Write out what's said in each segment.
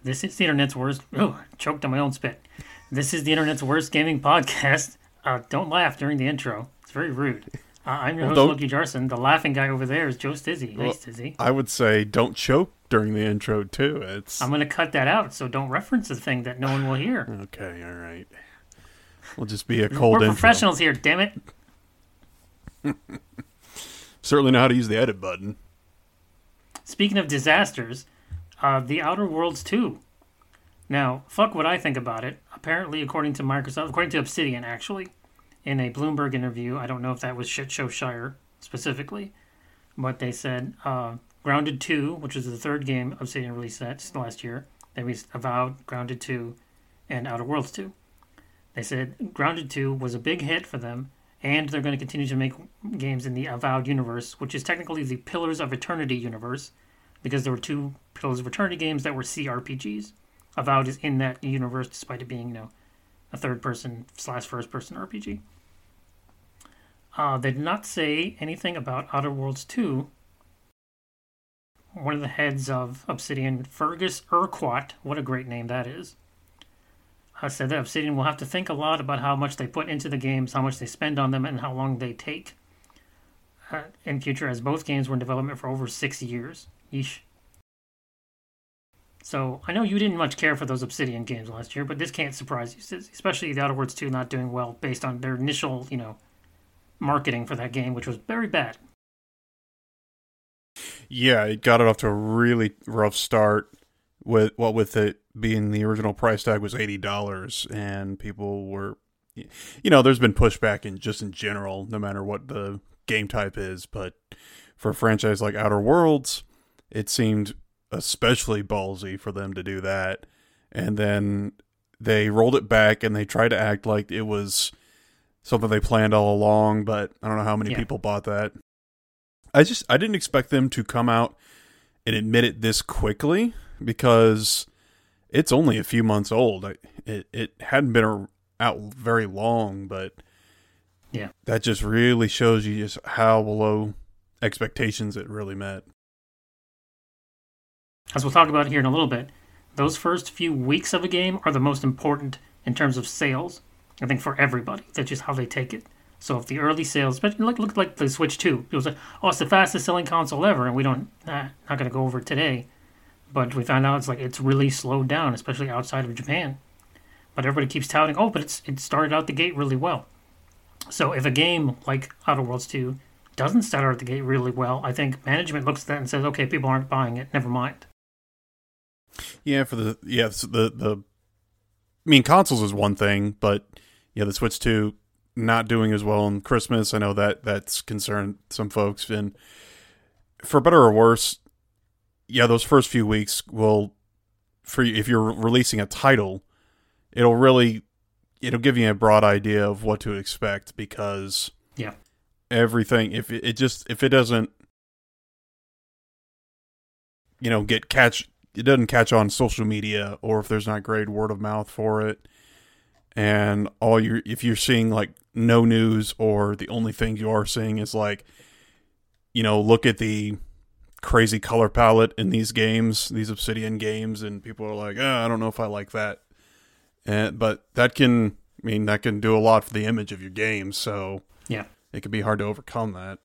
This is the internet's worst. Oh, choked on my own spit. This is the internet's worst gaming podcast. Don't laugh during the intro. It's very rude. I'm your host, Loki Jarson. The laughing guy over there is Joe Stizzy. Hey, Stizzy. I would say don't choke during the intro, too. I'm going to cut that out, so don't reference a thing that no one will hear. Okay, all right. We'll just be a cold intro. We're professionals here, damn it. Certainly know how to use the edit button. Speaking of disasters, The Outer Worlds 2. Now, fuck what I think about it. Apparently, according to Microsoft, according to Obsidian, actually, in a Bloomberg interview, I don't know if that was Shitshow specifically, but they said Grounded 2, which is the third game Obsidian released last year. They released Avowed, Grounded 2, and Outer Worlds 2. They said Grounded 2 was a big hit for them, and they're going to continue to make games in the Avowed universe, which is technically the Pillars of Eternity universe, because there were two Pillars of Eternity games that were CRPGs. Avowed is in that universe, despite it being, a third-person / first-person RPG. They did not say anything about Outer Worlds 2. One of the heads of Obsidian, Fergus Urquhart, what a great name that is, said that Obsidian will have to think a lot about how much they put into the games, how much they spend on them, and how long they take in future, as both games were in development for over 6 years. Yeesh. So, I know you didn't much care for those Obsidian games last year, but this can't surprise you, especially The Outer Worlds 2 not doing well based on their initial, marketing for that game, which was very bad. Yeah, it got it off to a really rough start with it being the original price tag was $80, and people were, there's been pushback in general, no matter what the game type is, but for a franchise like Outer Worlds, it seemed especially ballsy for them to do that. And then they rolled it back and they tried to act like it was something they planned all along, but I don't know how many people bought that. I didn't expect them to come out and admit it this quickly, because it's only a few months old. It hadn't been out very long, but that just really shows you just how below expectations it really met. As we'll talk about here in a little bit, those first few weeks of a game are the most important in terms of sales, I think, for everybody. That's just how they take it. So if the early sales, but look like the Switch 2. It was like, it's the fastest selling console ever, and we not going to go over it today. But we found out it's really slowed down, especially outside of Japan. But everybody keeps touting, but it started out the gate really well. So if a game like Outer Worlds 2 doesn't start out the gate really well, I think management looks at that and says, okay, people aren't buying it, never mind. Yeah, consoles is one thing, but the Switch 2 not doing as well in Christmas, I know that's concerned some folks, and for better or worse, those first few weeks will, if you're releasing a title, it'll give you a broad idea of what to expect, because everything, if it doesn't it doesn't catch on social media, or if there's not great word of mouth for it, and if you're seeing no news, or the only thing you are seeing is look at the crazy color palette in these games, these Obsidian games, and people are like, I don't know if I like that. But that can do a lot for the image of your game, so it can be hard to overcome that.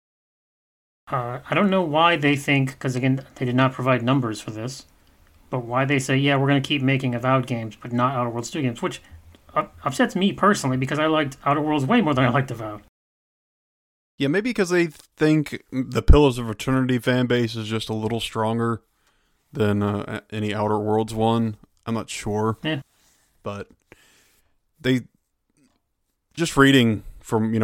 I don't know why they think, because again, they did not provide numbers for this, but why they say, we're going to keep making Avowed games, but not Outer Worlds 2 games, which upsets me personally, because I liked Outer Worlds way more than I liked Avowed. Yeah, maybe because they think the Pillars of Eternity fan base is just a little stronger than any Outer Worlds one. I'm not sure. Yeah. But they, just reading from,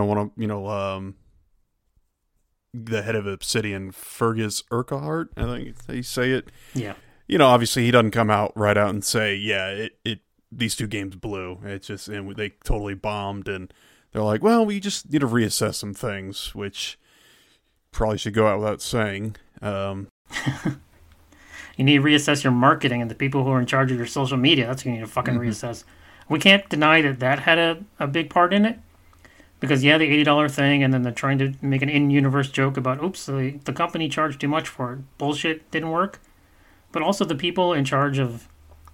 the head of Obsidian, Fergus Urquhart, I think that's how you say it. Yeah. Obviously he doesn't come out right out and say, these two games blew. It's just, and they totally bombed, and they're like, well, we just need to reassess some things, which probably should go out without saying. You need to reassess your marketing and the people who are in charge of your social media. That's what you need to fucking reassess. We can't deny that had a big part in it. Because, the $80 thing, and then they're trying to make an in-universe joke about, the company charged too much for it. Bullshit, didn't work. But also the people in charge of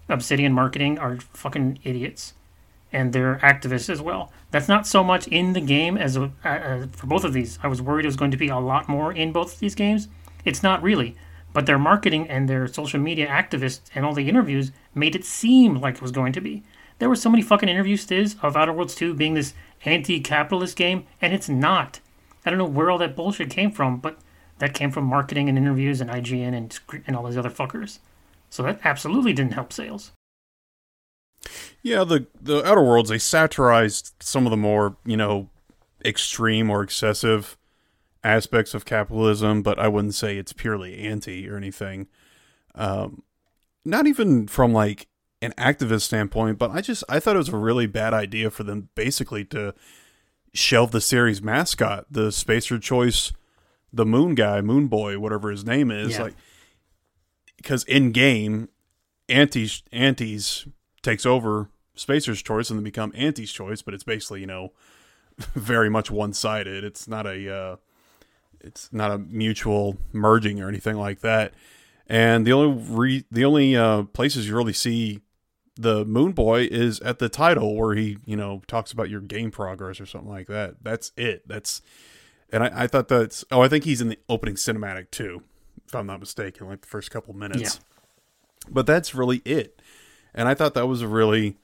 Obsidian marketing are fucking idiots, and they're activists as well. That's not so much in the game as for both of these. I was worried it was going to be a lot more in both of these games. It's not really, but their marketing and their social media activists and all the interviews made it seem like it was going to be. There were so many fucking interviews, Stiz, of Outer Worlds 2 being this anti-capitalist game, and it's not. I don't know where all that bullshit came from, but that came from marketing and interviews and IGN and all those other fuckers. So that absolutely didn't help sales. Yeah, the Outer Worlds, they satirized some of the more, extreme or excessive aspects of capitalism, but I wouldn't say it's purely anti or anything. Not even from like an activist standpoint, but I thought it was a really bad idea for them basically to shelve the series mascot, the Spacer Choice, the Moon guy, Moon Boy, whatever his name is. Yeah. Like, because in game, Antes takes over Spacer's Choice and then become Anti's Choice, but it's basically, very much one-sided. It's not a mutual merging or anything like that. And the only places you really see the Moon Boy is at the title where he, talks about your game progress or something like that. That's it. And I thought I think he's in the opening cinematic too, if I'm not mistaken, like the first couple minutes. Yeah. But that's really it. And I thought that was a really,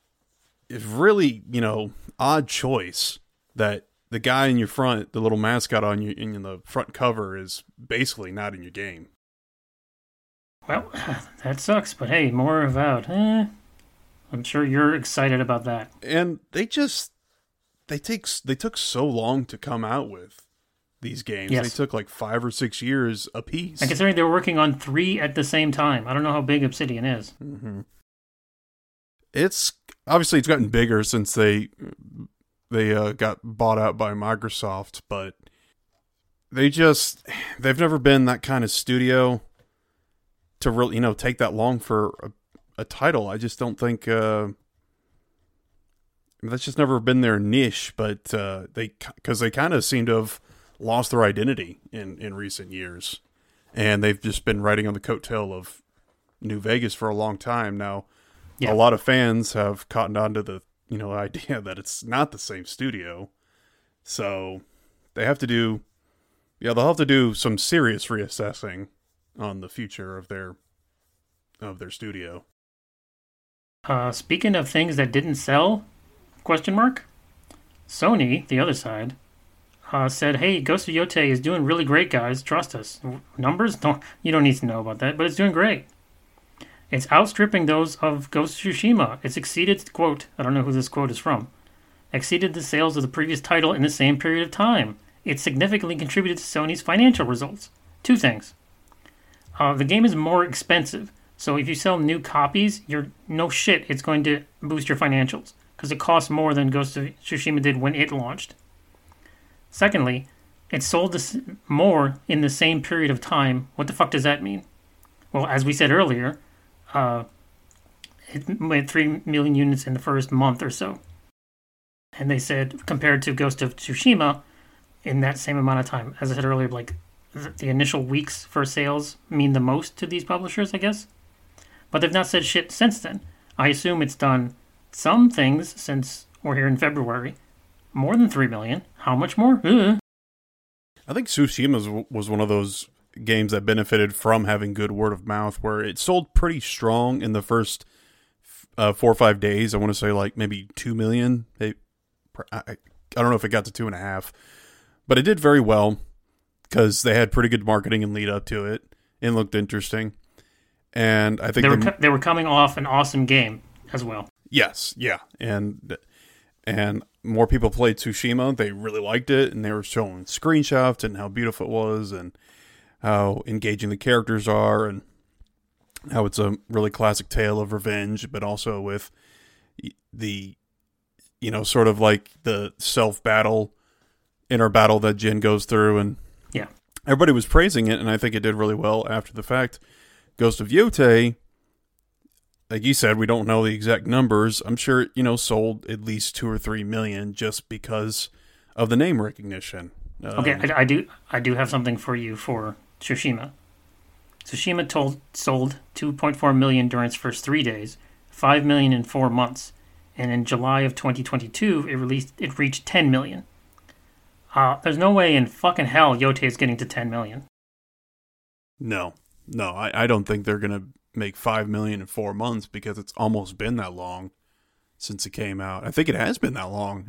odd choice that the guy in your front, the little mascot in the front cover, is basically not in your game. Well, that sucks, but hey, more Avowed. I'm sure you're excited about that. And they took so long to come out with these games. Yes. They took like 5 or 6 years a piece. And considering they were working on 3 at the same time, I don't know how big Obsidian is. Mm-hmm. It's gotten bigger since they got bought out by Microsoft, but they've never been that kind of studio to really, take that long for a title. I just don't think that's just never been their niche, but they kind of seem to have lost their identity in recent years, and they've just been riding on the coattail of New Vegas for a long time now. Yeah. A lot of fans have cottoned on to the idea that it's not the same studio, so they'll have to do some serious reassessing on the future of their studio. Speaking of things that didn't sell, ? Sony, the other side, said, "Hey, Ghost of Yotei is doing really great, guys. Trust us. Numbers? You don't need to know about that, but it's doing great. It's outstripping those of Ghost of Tsushima. It's exceeded," quote, I don't know who this quote is from, "exceeded the sales of the previous title in the same period of time. It significantly contributed to Sony's financial results." 2 things. The game is more expensive, so if you sell new copies, it's going to boost your financials, because it costs more than Ghost of Tsushima did when it launched. Secondly, it sold more in the same period of time. What the fuck does that mean? Well, as we said earlier, it made 3 million units in the first month or so. And they said, compared to Ghost of Tsushima, in that same amount of time, as I said earlier, like the initial weeks for sales mean the most to these publishers, I guess. But they've not said shit since then. I assume it's done some things since we're here in February. More than 3 million. How much more? I think Tsushima was one of those games that benefited from having good word of mouth, where it sold pretty strong in the first 4 or 5 days. I want to say like maybe 2 million. I don't know if it got to 2.5, but it did very well because they had pretty good marketing and lead up to it. It looked interesting, and I think they were coming off an awesome game as well. Yes, yeah, and more people played Tsushima. They really liked it, and they were showing screenshots and how beautiful it was, and how engaging the characters are, and how it's a really classic tale of revenge, but also with the, sort of like the inner battle that Jin goes through, and yeah, everybody was praising it, and I think it did really well after the fact. Ghost of Yotei, like you said, we don't know the exact numbers. I'm sure it, sold at least 2 or 3 million just because of the name recognition. Okay, I do have something for you for Tsushima. Tsushima sold 2.4 million during its first 3 days, 5 million in 4 months, and in July of 2022, it reached 10 million. There's no way in fucking hell Yote is getting to 10 million. No, I don't think they're gonna make 5 million in 4 months because it's almost been that long since it came out. I think it has been that long.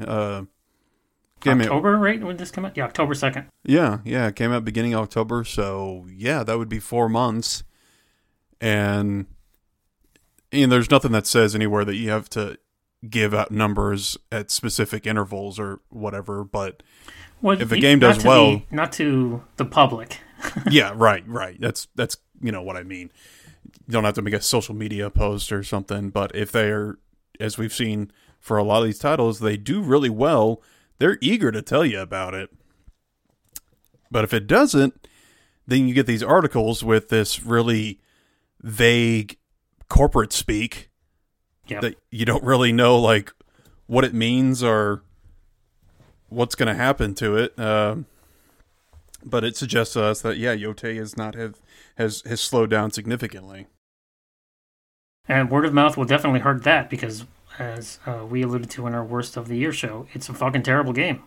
October, right? When did this come out? Yeah, October 2nd. Yeah, it came out beginning of October, so yeah, that would be 4 months. And there's nothing that says anywhere that you have to give out numbers at specific intervals or whatever, but if the game does well... not to the public. Yeah, right. That's what I mean. You don't have to make a social media post or something, but if they're, as we've seen for a lot of these titles, they do really well, they're eager to tell you about it. But if it doesn't, then you get these articles with this really vague corporate speak that you don't really know like what it means or what's going to happen to it. But it suggests to us that Yote has slowed down significantly. And word of mouth will definitely hurt that because, as we alluded to in our Worst of the Year show, it's a fucking terrible game.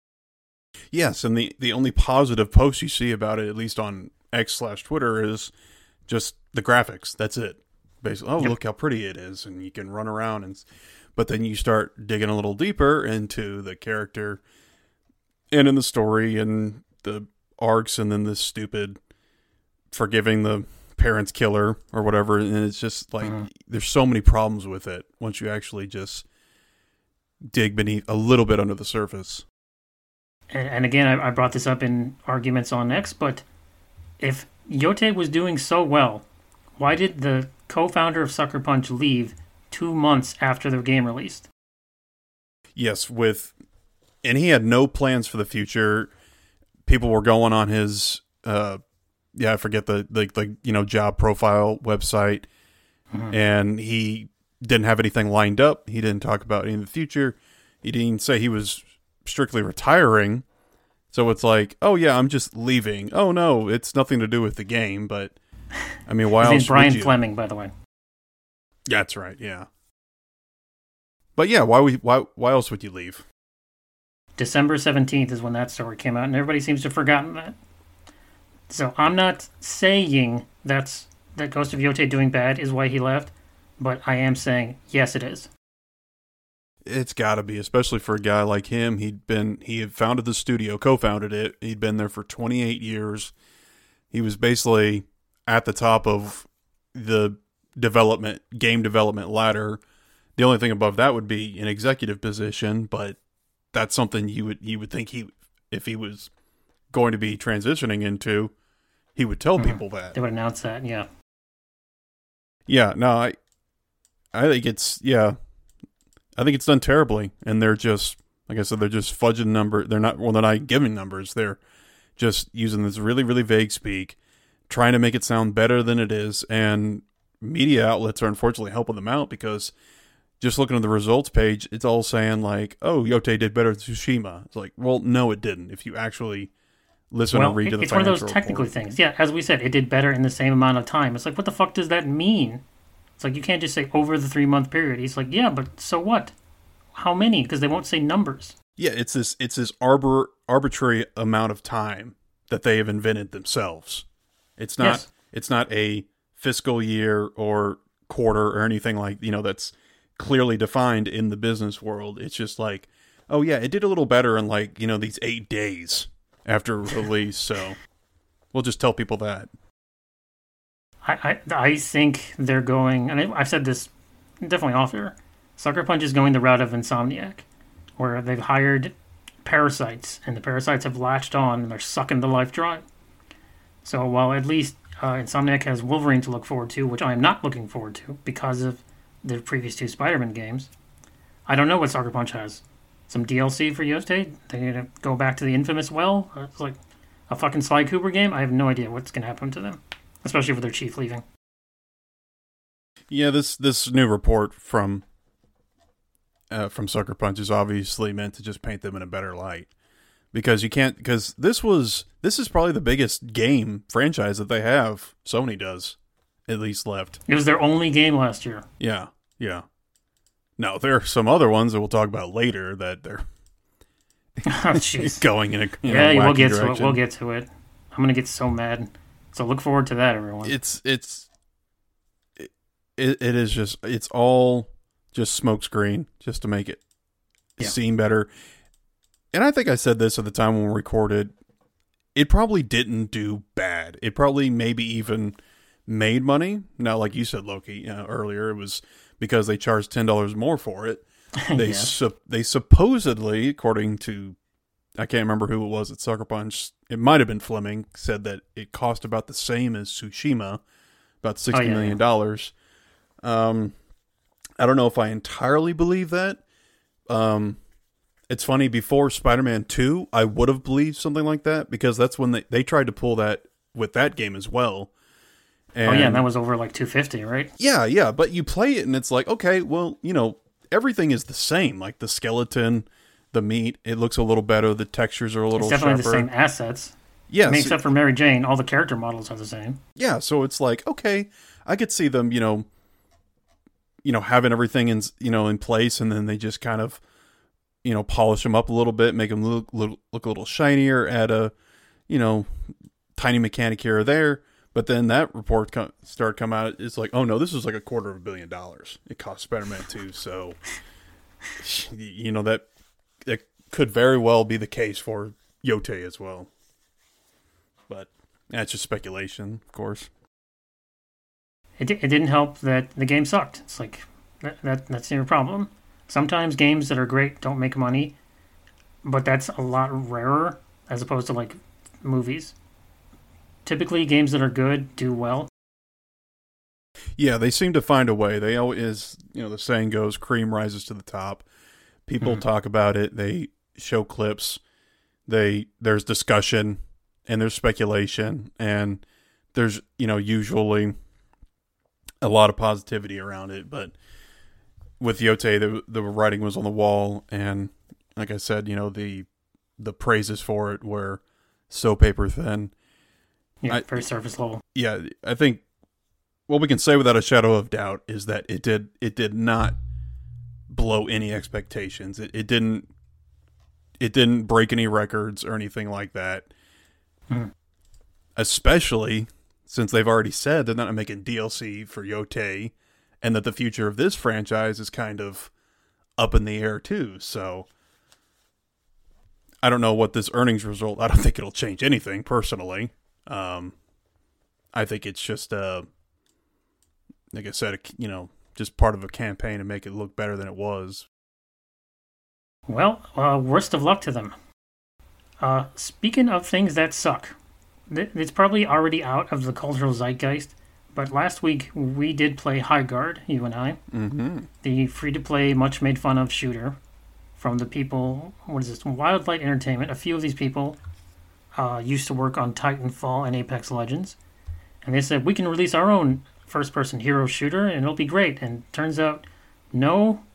Yes, and the only positive post you see about it, at least on X/Twitter, is just the graphics. That's it. Basically, look how pretty it is, and you can run around. But then you start digging a little deeper into the character and in the story and the arcs, and then this stupid forgiving the parents killer or whatever, and it's just like there's so many problems with it once you actually just dig beneath a little bit under the surface. And again, I brought this up in arguments on X, but if Yote was doing so well, why did the co-founder of Sucker Punch leave 2 months after the game released? Yes, and he had no plans for the future. People were going on his I forget the job profile website, and he didn't have anything lined up. He didn't talk about any of the future. He didn't say he was strictly retiring. So it's like, oh yeah, I'm just leaving. Oh no, it's nothing to do with the game. But I mean, why else? Brian Fleming, by the way. That's right. Yeah. But yeah, why else would you leave? December 17th is when that story came out, and everybody seems to have forgotten that. So I'm not saying that Ghost of Yote doing bad is why he left, but I am saying, yes, it is. It's got to be, especially for a guy like him. He had founded the studio, co-founded it. He'd been there for 28 years. He was basically at the top of the game development ladder. The only thing above that would be an executive position, but that's something you would think if he was going to be transitioning into, he would tell people that. They would announce that, yeah. Yeah, no, I think it's done terribly, and they're just, like I said, they're just fudging numbers. They're not giving numbers. They're just using this really, really vague speak, trying to make it sound better than it is, and media outlets are unfortunately helping them out because just looking at the results page, it's all saying like, oh, Yote did better than Tsushima. It's like, well, no, it didn't. If you actually listen or read to the financial report. It's one of those technical things. Yeah, as we said, it did better in the same amount of time. It's like, what the fuck does that mean? It's like, you can't just say over the 3-month period. He's like, yeah, but so what? How many? Because they won't say numbers. Yeah, it's this arbitrary amount of time that they have invented themselves. It's not a fiscal year or quarter or anything like, that's clearly defined in the business world. It's just like, oh yeah, it did a little better in like, these 8 days after release. So we'll just tell people that. I think they're going, and I've said this definitely off air, Sucker Punch is going the route of Insomniac, where they've hired parasites, and the parasites have latched on, and they're sucking the life dry. So while at least Insomniac has Wolverine to look forward to, which I am not looking forward to because of the previous 2 Spider-Man games, I don't know what Sucker Punch has. Some DLC for Yote? They need to go back to the infamous well? It's like a fucking Sly Cooper game? I have no idea what's going to happen to them. Especially with their chief leaving. Yeah, this new report from Sucker Punch is obviously meant to just paint them in a better light. because you can't, because this is probably the biggest game franchise that they have. Sony does, at least left. It was their only game last year. Yeah. Now there are some other ones that we'll talk about later that they're going in a we'll get direction. to it. We'll get to it. I'm gonna get so mad. So look forward to that, everyone. It is just, it's all just smokescreen just to make it seem better. And I think I said this at the time when we recorded. It probably didn't do bad. It probably maybe even made money. Now, like you said, Loki, earlier, it was because they charged $10 more for it. They they supposedly, according to, I can't remember who it was at Sucker Punch, it might have been Fleming, said that it cost about the same as Tsushima, about $60 million. I don't know if I entirely believe that. It's funny, before Spider-Man 2, I would have believed something like that, because that's when they tried to pull that with that game as well. And, and that was over like $250, right? Yeah, but you play it and it's like, okay, well, everything is the same. Like the skeleton, the meat, it looks a little better, the textures are a little sharper. It's definitely the same assets. Yes. I mean, except for Mary Jane, all the character models are the same. Yeah, so it's like, okay, I could see them, having everything in place, and then they just kind of, polish them up a little bit, make them look a little shinier, add a, tiny mechanic here or there. But then that report started coming out. It's like, oh no, this is like $250 million. It cost Spider-Man 2, so that could very well be the case for Yotei as well. But that's just speculation, of course. It didn't help that the game sucked. It's like that's your problem. Sometimes games that are great don't make money, but that's a lot rarer as opposed to like movies. Typically, games that are good do well. Yeah, they seem to find a way. They always, the saying goes, cream rises to the top. People talk about it. They show clips. There's discussion, and there's speculation, and there's, usually a lot of positivity around it. But with Yotei, the writing was on the wall, and like I said, the praises for it were so paper thin. Yeah, very surface level. Yeah, I think what we can say without a shadow of doubt is that it did not blow any expectations. It didn't break any records or anything like that. Especially since they've already said they're not making DLC for Yotei, and that the future of this franchise is kind of up in the air too. So I don't know what this earnings result. I don't think it'll change anything personally. I think it's just like I said, just part of a campaign to make it look better than it was. Well, worst of luck to them. Speaking of things that suck, it's probably already out of the cultural zeitgeist, but last week we did play Highguard, you and I. Mm-hmm. The free-to-play, much-made-fun-of shooter from the people, Wildlight Entertainment. A few of these people used to work on Titanfall and Apex Legends, and they said, we can release our own first-person hero shooter, and it'll be great. And turns out, no.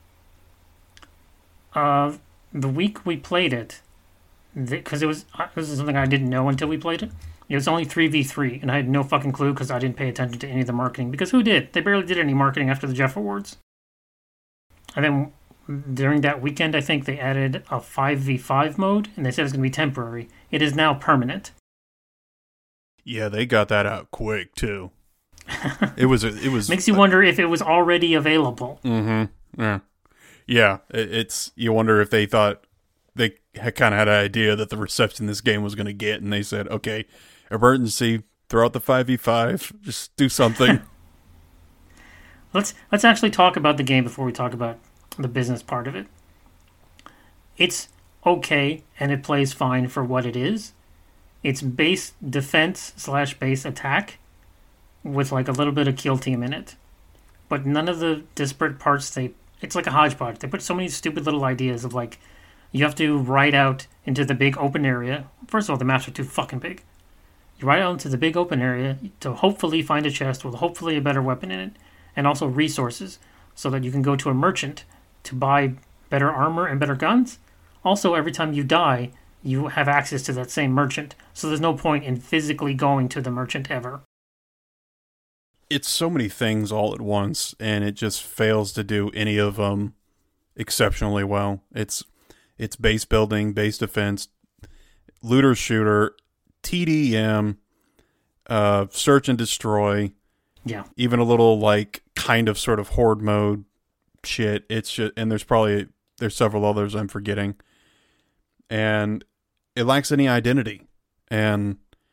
The week we played it, because this is something I didn't know until we played it. It was only 3v3, and I had no fucking clue because I didn't pay attention to any of the marketing. Because who did? They barely did any marketing after the Jeff Awards. And then during that weekend, I think they added a 5v5 mode, and they said it's going to be temporary. It is now permanent. Yeah, they got that out quick too. It was makes you wonder if it was already available. Mm-hmm. Yeah. It's you wonder if they thought they kind of had an idea that the reception this game was going to get, and they said, "Okay, emergency, throw out the 5v5, just do something." Let's actually talk about the game before we talk about the business part of it. It's okay, and it plays fine for what it is. It's base defense / base attack with like a little bit of kill team in it. But none of the disparate parts, it's like a hodgepodge. They put so many stupid little ideas of like, you have to ride out into the big open area. First of all, the maps are too fucking big. You ride out into the big open area to hopefully find a chest with hopefully a better weapon in it, and also resources, so that you can go to a merchant to buy better armor and better guns. Also, every time you die, you have access to that same merchant. So there's no point in physically going to the merchant ever. It's so many things all at once, and it just fails to do any of them exceptionally well. It's base building, base defense, looter shooter, TDM, search and destroy. Yeah. Even a little like kind of sort of horde mode shit. It's just, and there's several others I'm forgetting. And it lacks any identity. And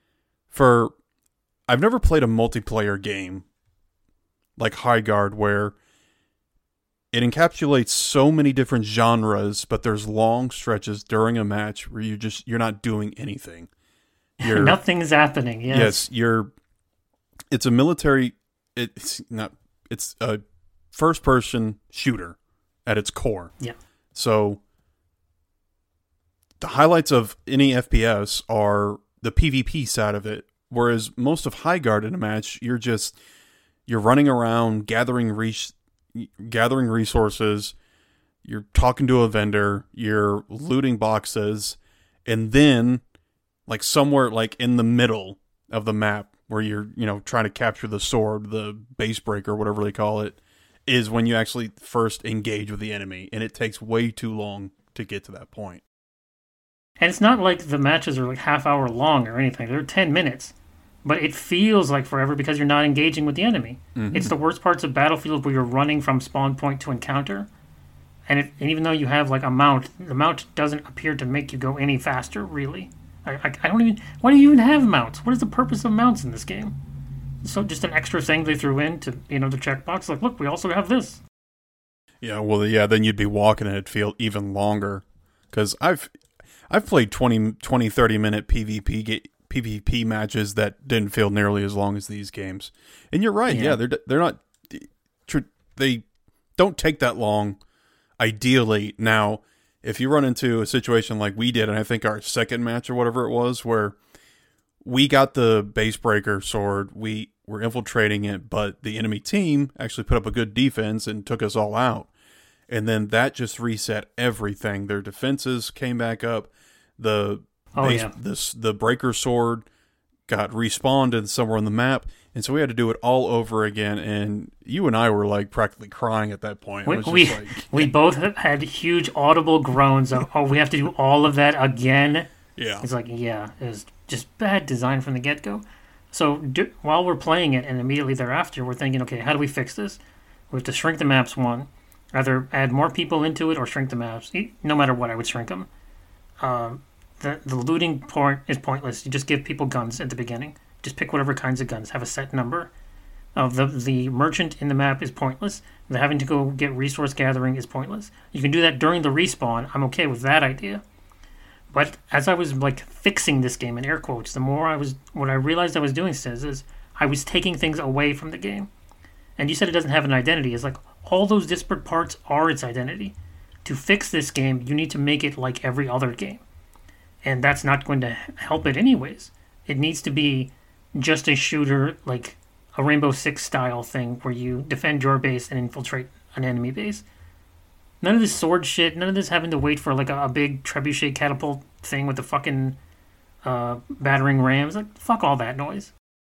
I've never played a multiplayer game like Highguard where it encapsulates so many different genres, but there's long stretches during a match where you're not doing anything. Nothing's happening. Yes. It's a military. It's a first person shooter at its core. Yeah. So the highlights of any FPS are the PvP side of it. Whereas most of Highguard in a match, you're running around gathering resources, you're talking to a vendor, you're looting boxes, and then like somewhere like in the middle of the map where you're trying to capture the sword, the base breaker, whatever they call it, is when you actually first engage with the enemy, and it takes way too long to get to that point. And it's not like the matches are like half-hour long or anything. They're 10 minutes. But it feels like forever because you're not engaging with the enemy. Mm-hmm. It's the worst parts of Battlefield where you're running from spawn point to encounter. And even though you have like a mount, the mount doesn't appear to make you go any faster, really. I don't even... Why do you even have mounts? What is the purpose of mounts in this game? So just an extra thing they threw in to, the checkbox. Like, look, we also have this. Yeah, well, yeah, then you'd be walking and it'd feel even longer. Because I've played 20, 30-minute PvP matches that didn't feel nearly as long as these games. And you're right, yeah they're not... They don't take that long, ideally. Now, if you run into a situation like we did, and I think our second match or whatever it was, where we got the base breaker sword, we were infiltrating it, but the enemy team actually put up a good defense and took us all out. And then that just reset everything. Their defenses came back up. The breaker sword got respawned somewhere on the map, and so we had to do it all over again. And you and I were like practically crying at that point. We both had huge audible groans of, "Oh, we have to do all of that again." Yeah, it's like, it was just bad design from the get-go. So while we're playing it, and immediately thereafter, we're thinking, okay, how do we fix this? We have to shrink the maps. One, either add more people into it or shrink the maps. No matter what, I would shrink them. The looting part is pointless. You just give people guns at the beginning. Just pick whatever kinds of guns. Have a set number. The merchant in the map is pointless. The having to go get resource gathering is pointless. You can do that during the respawn. I'm okay with that idea. But as I was like fixing this game in air quotes, what I realized I was doing is I was taking things away from the game. And you said it doesn't have an identity. It's like all those disparate parts are its identity. To fix this game, you need to make it like every other game. And that's not going to help it anyways. It needs to be just a shooter, like a Rainbow Six style thing where you defend your base and infiltrate an enemy base. None of this sword shit, none of this having to wait for like a big trebuchet catapult thing with the fucking battering rams. Like, fuck all that noise.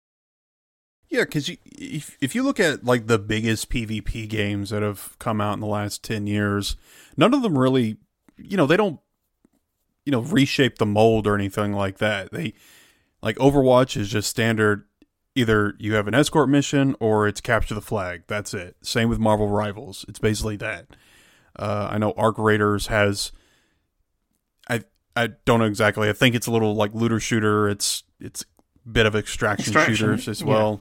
Yeah, because if you look at like the biggest PvP games that have come out in the last 10 years, none of them really, they don't, reshape the mold or anything like that. They, like Overwatch is just standard. Either you have an escort mission or it's capture the flag. That's it. Same with Marvel Rivals. It's basically that. I know Arc Raiders has, I don't know exactly. I think it's a little like looter shooter. It's a bit of extraction shooters as well.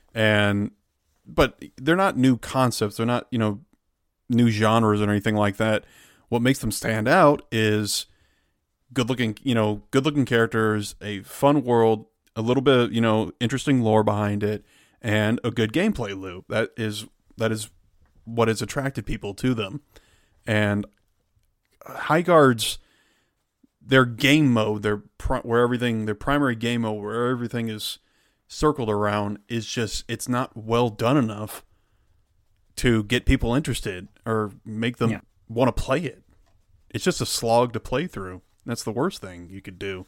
But they're not new concepts. They're not, new genres or anything like that. What makes them stand out is good looking characters, a fun world, a little bit of, interesting lore behind it, and a good gameplay loop. That is what has attracted people to them. And Highguard's, their game mode, their primary game mode, where everything is circled around, is just, it's not well done enough to get people interested or make them want to play it. It's just a slog to play through. That's the worst thing you could do.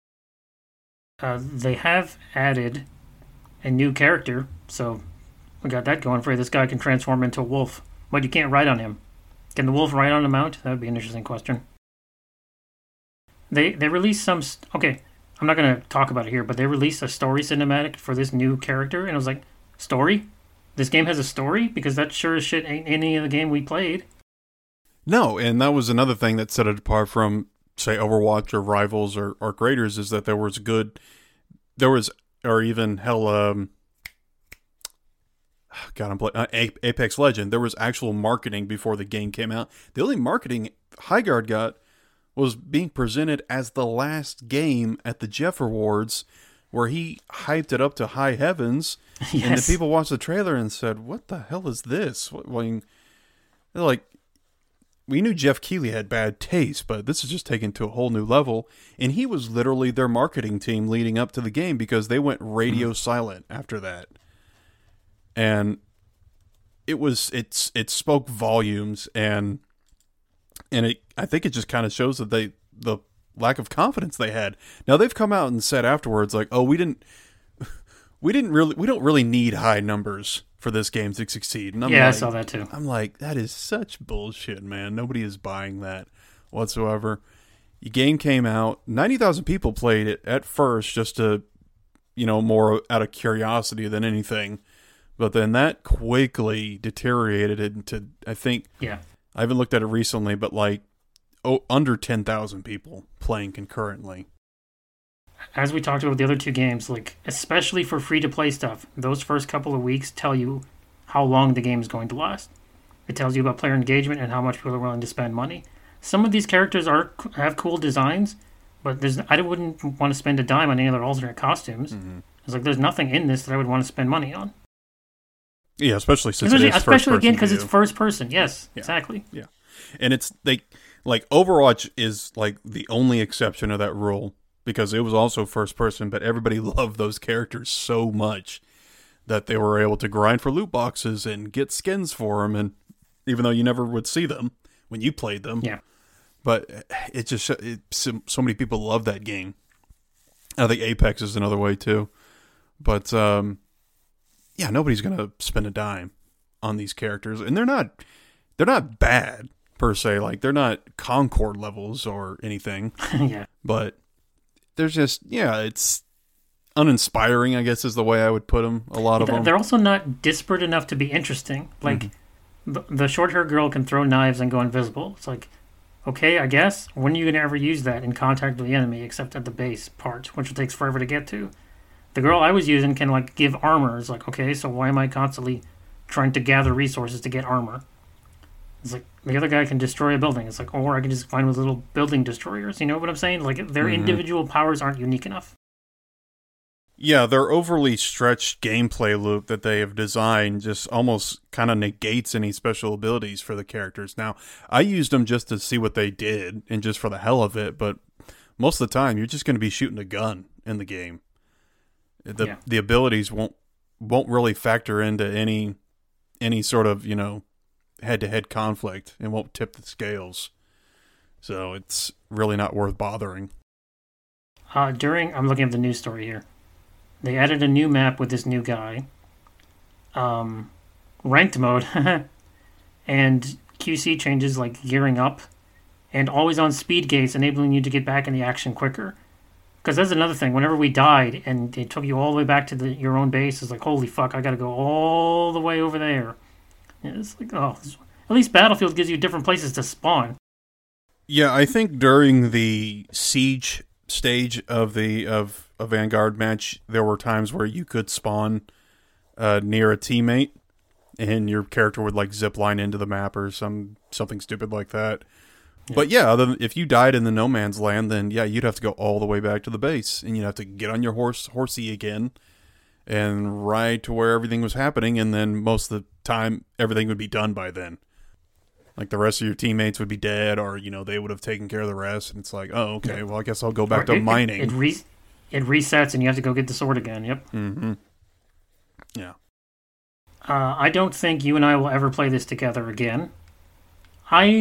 They have added a new character, so we got that going for you. This guy can transform into a wolf, but you can't ride on him. Can the wolf ride on a mount? That would be an interesting question. They released some... Okay, I'm not going to talk about it here, but they released a story cinematic for this new character, and I was like, story? This game has a story? Because that sure as shit ain't any of the game we played. No, and that was another thing that set it apart from, say, Overwatch or Rivals or Raiders, is that or even hell, Apex Legend, there was actual marketing before the game came out. The only marketing Highguard got was being presented as the last game at the Jeff Awards, where he hyped it up to high heavens, Yes. and the people watched the trailer and said, "What the hell is this?" They're like, we knew Jeff Keighley had bad taste, but this is just taken to a whole new level. And he was literally their marketing team leading up to the game, because they went radio silent after that. And it spoke volumes, and I think it just kind of shows that the lack of confidence they had. Now they've come out and said afterwards, like, "Oh, we don't really need high numbers for this game to succeed." And I saw that too. I'm like, that is such bullshit, man. Nobody is buying that whatsoever. The game came out, 90,000 people played it at first, just to, more out of curiosity than anything. But then that quickly deteriorated into, I think, I haven't looked at it recently, but under 10,000 people playing concurrently. As we talked about the other two games, especially for free-to-play stuff, those first couple of weeks tell you how long the game is going to last. It tells you about player engagement and how much people are willing to spend money. Some of these characters have cool designs, but I wouldn't want to spend a dime on any other alternate costumes. Mm-hmm. It's there's nothing in this that I would want to spend money on. Yeah, especially since it is first person. Especially again because it's first person. Yes, exactly. Yeah, and it's Overwatch is the only exception of that rule, because it was also first person, but everybody loved those characters so much that they were able to grind for loot boxes and get skins for them, and even though you never would see them when you played them. Yeah. But so many people love that game. I think Apex is another way too. But nobody's gonna spend a dime on these characters, and they're not bad per se. They're not Concord levels or anything. Yeah. But there's just it's uninspiring, I guess is the way I would put them. A lot of them. They're also not disparate enough to be interesting. The short-haired girl can throw knives and go invisible. It's okay, I guess. When are you going to ever use that in contact with the enemy, except at the base part, which takes forever to get to? The girl I was using can, give armor. It's okay, so why am I constantly trying to gather resources to get armor? It's the other guy can destroy a building. It's or I can just find with little building destroyers. You know what I'm saying? Their individual powers aren't unique enough. Yeah, their overly stretched gameplay loop that they have designed just almost kind of negates any special abilities for the characters. Now, I used them just to see what they did and just for the hell of it, but most of the time you're just going to be shooting a gun in the game. The abilities won't really factor into any sort of, head-to-head conflict, and won't tip the scales. So it's really not worth bothering. I'm looking at the news story here. They added a new map with this new guy. Ranked mode. And QC changes gearing up. And always on speed gates, enabling you to get back in the action quicker. Because that's another thing. Whenever we died and it took you all the way back to your own base, it's holy fuck, I gotta go all the way over there. And it's at least Battlefield gives you different places to spawn. Yeah, I think during the siege stage of a Vanguard match, there were times where you could spawn near a teammate, and your character would zip line into the map or something stupid like that. Yeah. But if you died in the no man's land, then you'd have to go all the way back to the base, and you'd have to get on your horsey again and ride to where everything was happening, and then most of the time everything would be done by then. The rest of your teammates would be dead, or they would have taken care of the rest, and it's oh, okay, well, I guess I'll go back to mining. It resets, and you have to go get the sword again. Yep. Mm-hmm. Yeah. I don't think you and I will ever play this together again. I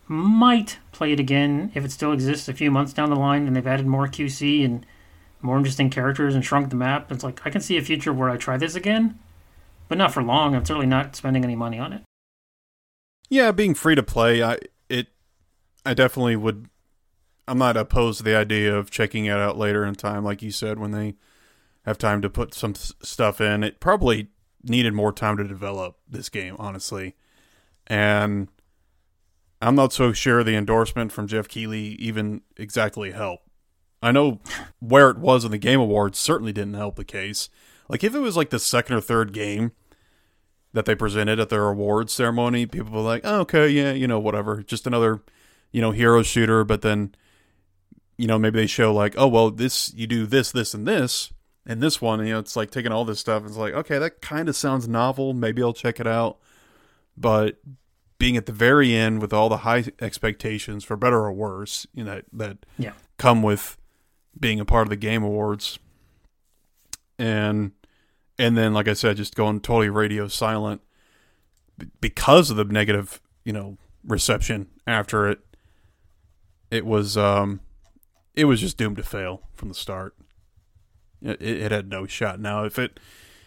might play it again if it still exists a few months down the line and they've added more QC and more interesting characters and shrunk the map. It's like, I can see a future where I try this again, but not for long. I'm certainly not spending any money on it. Yeah, being free to play, I definitely would. I'm not opposed to the idea of checking it out later in time, like you said, when they have time to put some stuff in. It probably needed more time to develop this game, honestly. And I'm not so sure the endorsement from Jeff Keighley even exactly helped. I know where it was in the Game Awards certainly didn't help the case. Like, if it was like the second or third game that they presented at their awards ceremony, people were like, oh, okay, yeah, whatever. Just another, hero shooter. But then, maybe they show like, oh, well, you do this, and this. And this one, it's like taking all this stuff. And it's like, okay, that kind of sounds novel. Maybe I'll check it out. But being at the very end with all the high expectations, for better or worse, that come with being a part of the Game Awards. And then, like I said, just going totally radio silent because of the negative, reception after it. It was just doomed to fail from the start. It had no shot. Now, if it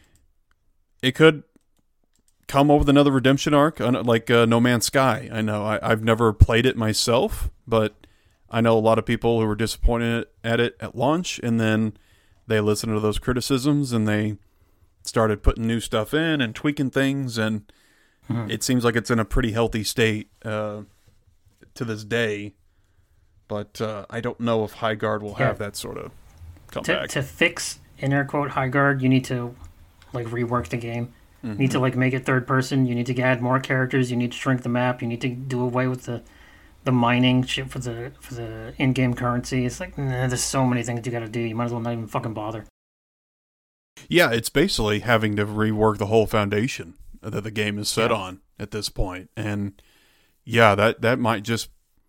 could come up with another redemption arc, like No Man's Sky. I know I've never played it myself, but I know a lot of people who were disappointed at it at launch, and then they listened to those criticisms and they started putting new stuff in and tweaking things, and it seems like it's in a pretty healthy state to this day. But I don't know if Highguard will have that sort of comeback. To fix, in air quote, Highguard, you need to like rework the game. You need to like make it third person. You need to add more characters. You need to shrink the map. You need to do away with the mining shit for the in-game currency. It's like, there's so many things you got to do. You might as well not even fucking bother. Yeah, it's basically having to rework the whole foundation that the game is set on at this point. And yeah, that might just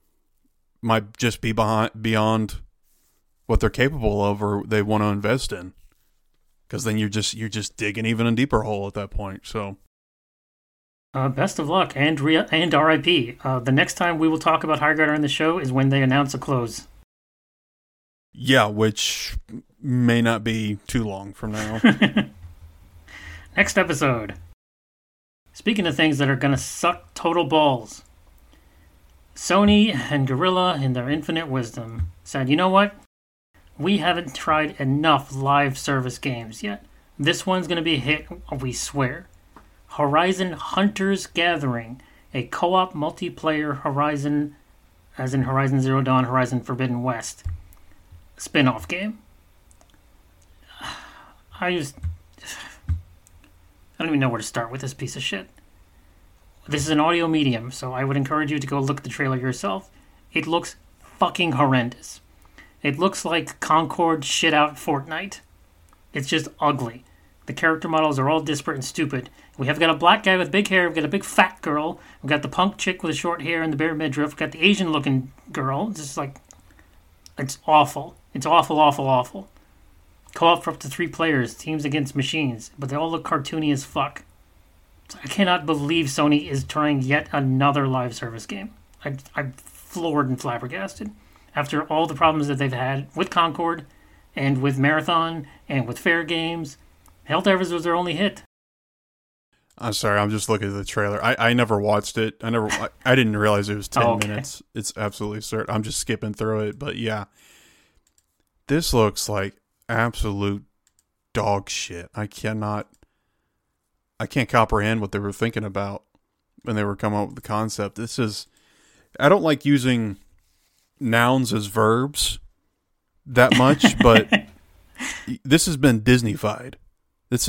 be beyond what they're capable of or they want to invest in. Because then you're just digging even a deeper hole at that point. So, best of luck and RIP. The next time we will talk about Highguard on the show is when they announce a close. Yeah, which may not be too long from now. Next episode. Speaking of things that are going to suck total balls, Sony and Guerrilla, in their infinite wisdom, said, you know what? We haven't tried enough live service games yet. This one's going to be a hit, we swear. Horizon Hunters Gathering, a co-op multiplayer Horizon, as in Horizon Zero Dawn, Horizon Forbidden West, spin-off game. I don't even know where to start with this piece of shit. This is an audio medium, so I would encourage you to go look at the trailer yourself. It looks fucking horrendous. It looks like Concord shit out Fortnite. It's just ugly. The character models are all disparate and stupid. We have got a black guy with big hair. We've got a big fat girl. We've got the punk chick with the short hair and the bare midriff. We've got the Asian-looking girl. It's just like... It's awful. It's awful, awful, awful. Co-op for up to 3 players. Teams against machines. But they all look cartoony as fuck. I cannot believe Sony is trying yet another live service game. I'm floored and flabbergasted. After all the problems that they've had with Concord and with Marathon and with Fair Games, Helldivers was their only hit. I'm sorry, I'm just looking at the trailer. I never watched it. I didn't realize it was 10 minutes. It's absolutely certain. I'm just skipping through it, but yeah. This looks like absolute dog shit. I can't comprehend what they were thinking about when they were coming up with the concept. I don't like using nouns as verbs that much, but this has been Disney-fied. It's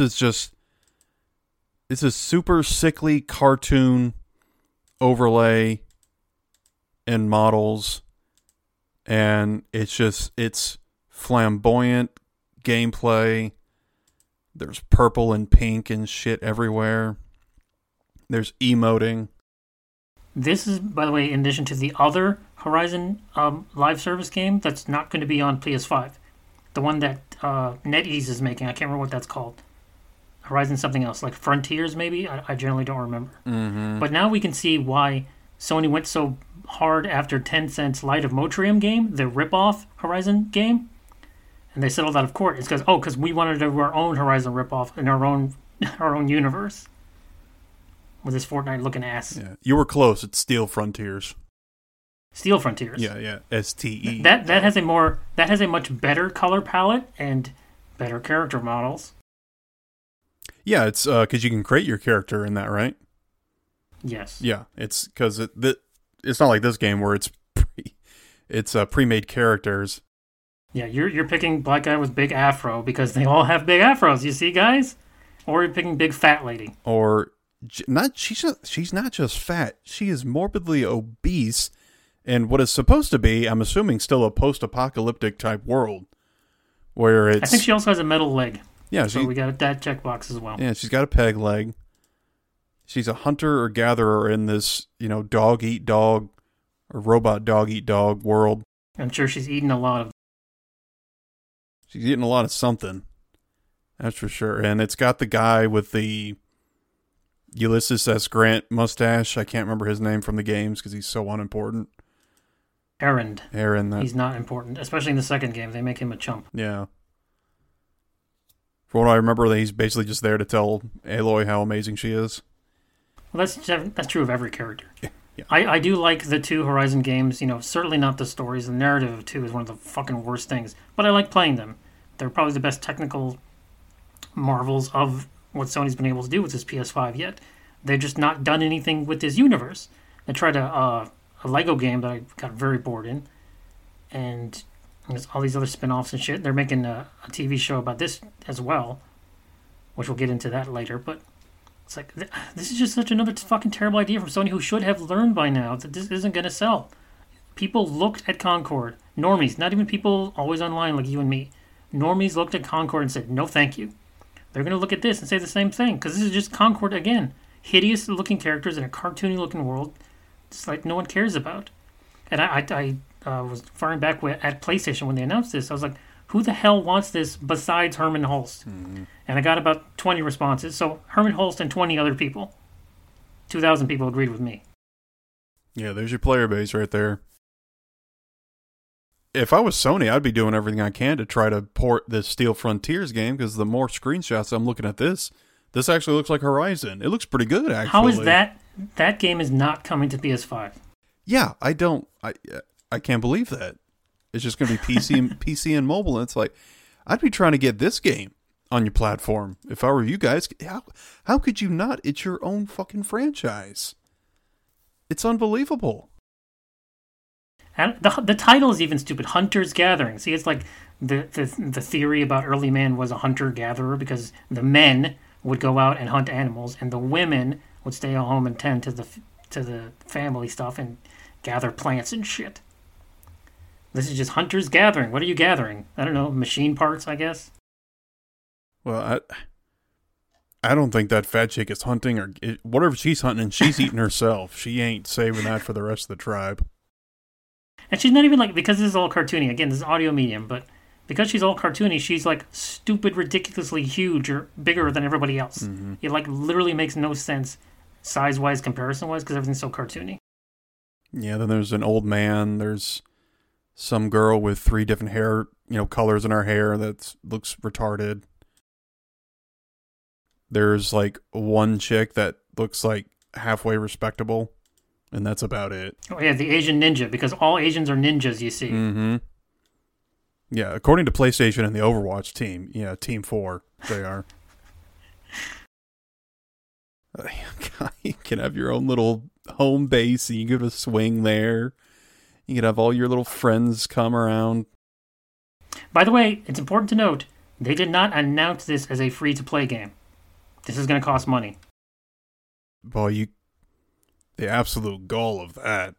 a super sickly cartoon overlay and models, and it's flamboyant gameplay. There's purple and pink and shit everywhere. There's emoting. This is, by the way, in addition to the other Horizon live service game that's not going to be on PS5. The one that NetEase is making. I can't remember what that's called. Horizon something else. Like Frontiers, maybe? I generally don't remember. Mm-hmm. But now we can see why Sony went so hard after Tencent's Light of Motrium game, the rip-off Horizon game, and they settled out of court. It's because we wanted to do our own Horizon rip-off in our own universe with this Fortnite-looking ass. Yeah, you were close. It's Steel Frontiers. Steel Frontiers. Yeah, STE. That has a much better color palette and better character models. Yeah, it's because you can create your character in that, right? Yes. Yeah, it's because it's not like this game where it's pre-made characters. Yeah, you're picking black guy with big afro because they all have big afros. You see, guys, or you're picking big fat lady. Or not? She's not just fat. She is morbidly obese, and what is supposed to be, I'm assuming, still a post-apocalyptic type world where it's. I think she also has a metal leg. Yeah, so we got that checkbox as well. Yeah, she's got a peg leg. She's a hunter or gatherer in this, dog eat dog or robot dog eat dog world. I'm sure she's eating a lot of. She's eating a lot of something. That's for sure. And it's got the guy with the Ulysses S. Grant mustache. I can't remember his name from the games because he's so unimportant. Aaron. He's not important, especially in the second game. They make him a chump. Yeah. For what I remember, he's basically just there to tell Aloy how amazing she is. Well, that's true of every character. Yeah. I do like the two Horizon games. Certainly not the stories. The narrative of 2 is one of the fucking worst things. But I like playing them. They're probably the best technical marvels of what Sony's been able to do with this PS5 yet. They've just not done anything with this universe. They tried a Lego game that I got very bored in. And there's all these other spin-offs and shit. They're making a TV show about this as well, which we'll get into that later. But it's like, this is just such another fucking terrible idea from Sony, who should have learned by now that this isn't going to sell. People looked at Concord. Normies, not even people always online like you and me. Normies looked at Concord and said, no thank you. They're going to look at this and say the same thing, because this is just Concord again. Hideous-looking characters in a cartoony-looking world, just like no one cares about. And I was firing back at PlayStation when they announced this. I was like, who the hell wants this besides Herman Holst? Mm-hmm. And I got about 20 responses. So Herman Holst and 20 other people. 2,000 people agreed with me. Yeah, there's your player base right there. If I was Sony, I'd be doing everything I can to try to port this Steel Frontiers game, because the more screenshots I'm looking at this actually looks like Horizon. It looks pretty good, actually. How is that? That game is not coming to PS5. Yeah, I can't believe that. It's just going to be PC and mobile. And it's like, I'd be trying to get this game on your platform if I were you guys. How could you not? It's your own fucking franchise. It's unbelievable. And the title is even stupid. Hunter's Gathering. See, it's like the theory about early man was a hunter-gatherer because the men would go out and hunt animals, and the women would stay at home and tend to the family stuff and gather plants and shit. This is just Hunter's Gathering. What are you gathering? I don't know, machine parts, I guess? Well, I don't think that fat chick is hunting, or whatever she's hunting, she's eating herself. She ain't saving that for the rest of the tribe. And she's not even like, because this is all cartoony. Again, this is audio medium, but because she's all cartoony, she's like stupid, ridiculously huge or bigger than everybody else. Mm-hmm. It like literally makes no sense size-wise, comparison-wise, because everything's so cartoony. Yeah, then there's an old man. There's some girl with 3 different hair, colors in her hair that looks retarded. There's like one chick that looks like halfway respectable, and that's about it. Oh yeah, the Asian ninja, because all Asians are ninjas, you see. Mm-hmm. Yeah, according to PlayStation and the Overwatch team, Team 4, they are. You can have your own little home base, and you get a swing there. You can have all your little friends come around. By the way, it's important to note, they did not announce this as a free-to-play game. This is going to cost money. Boy, the absolute gall of that.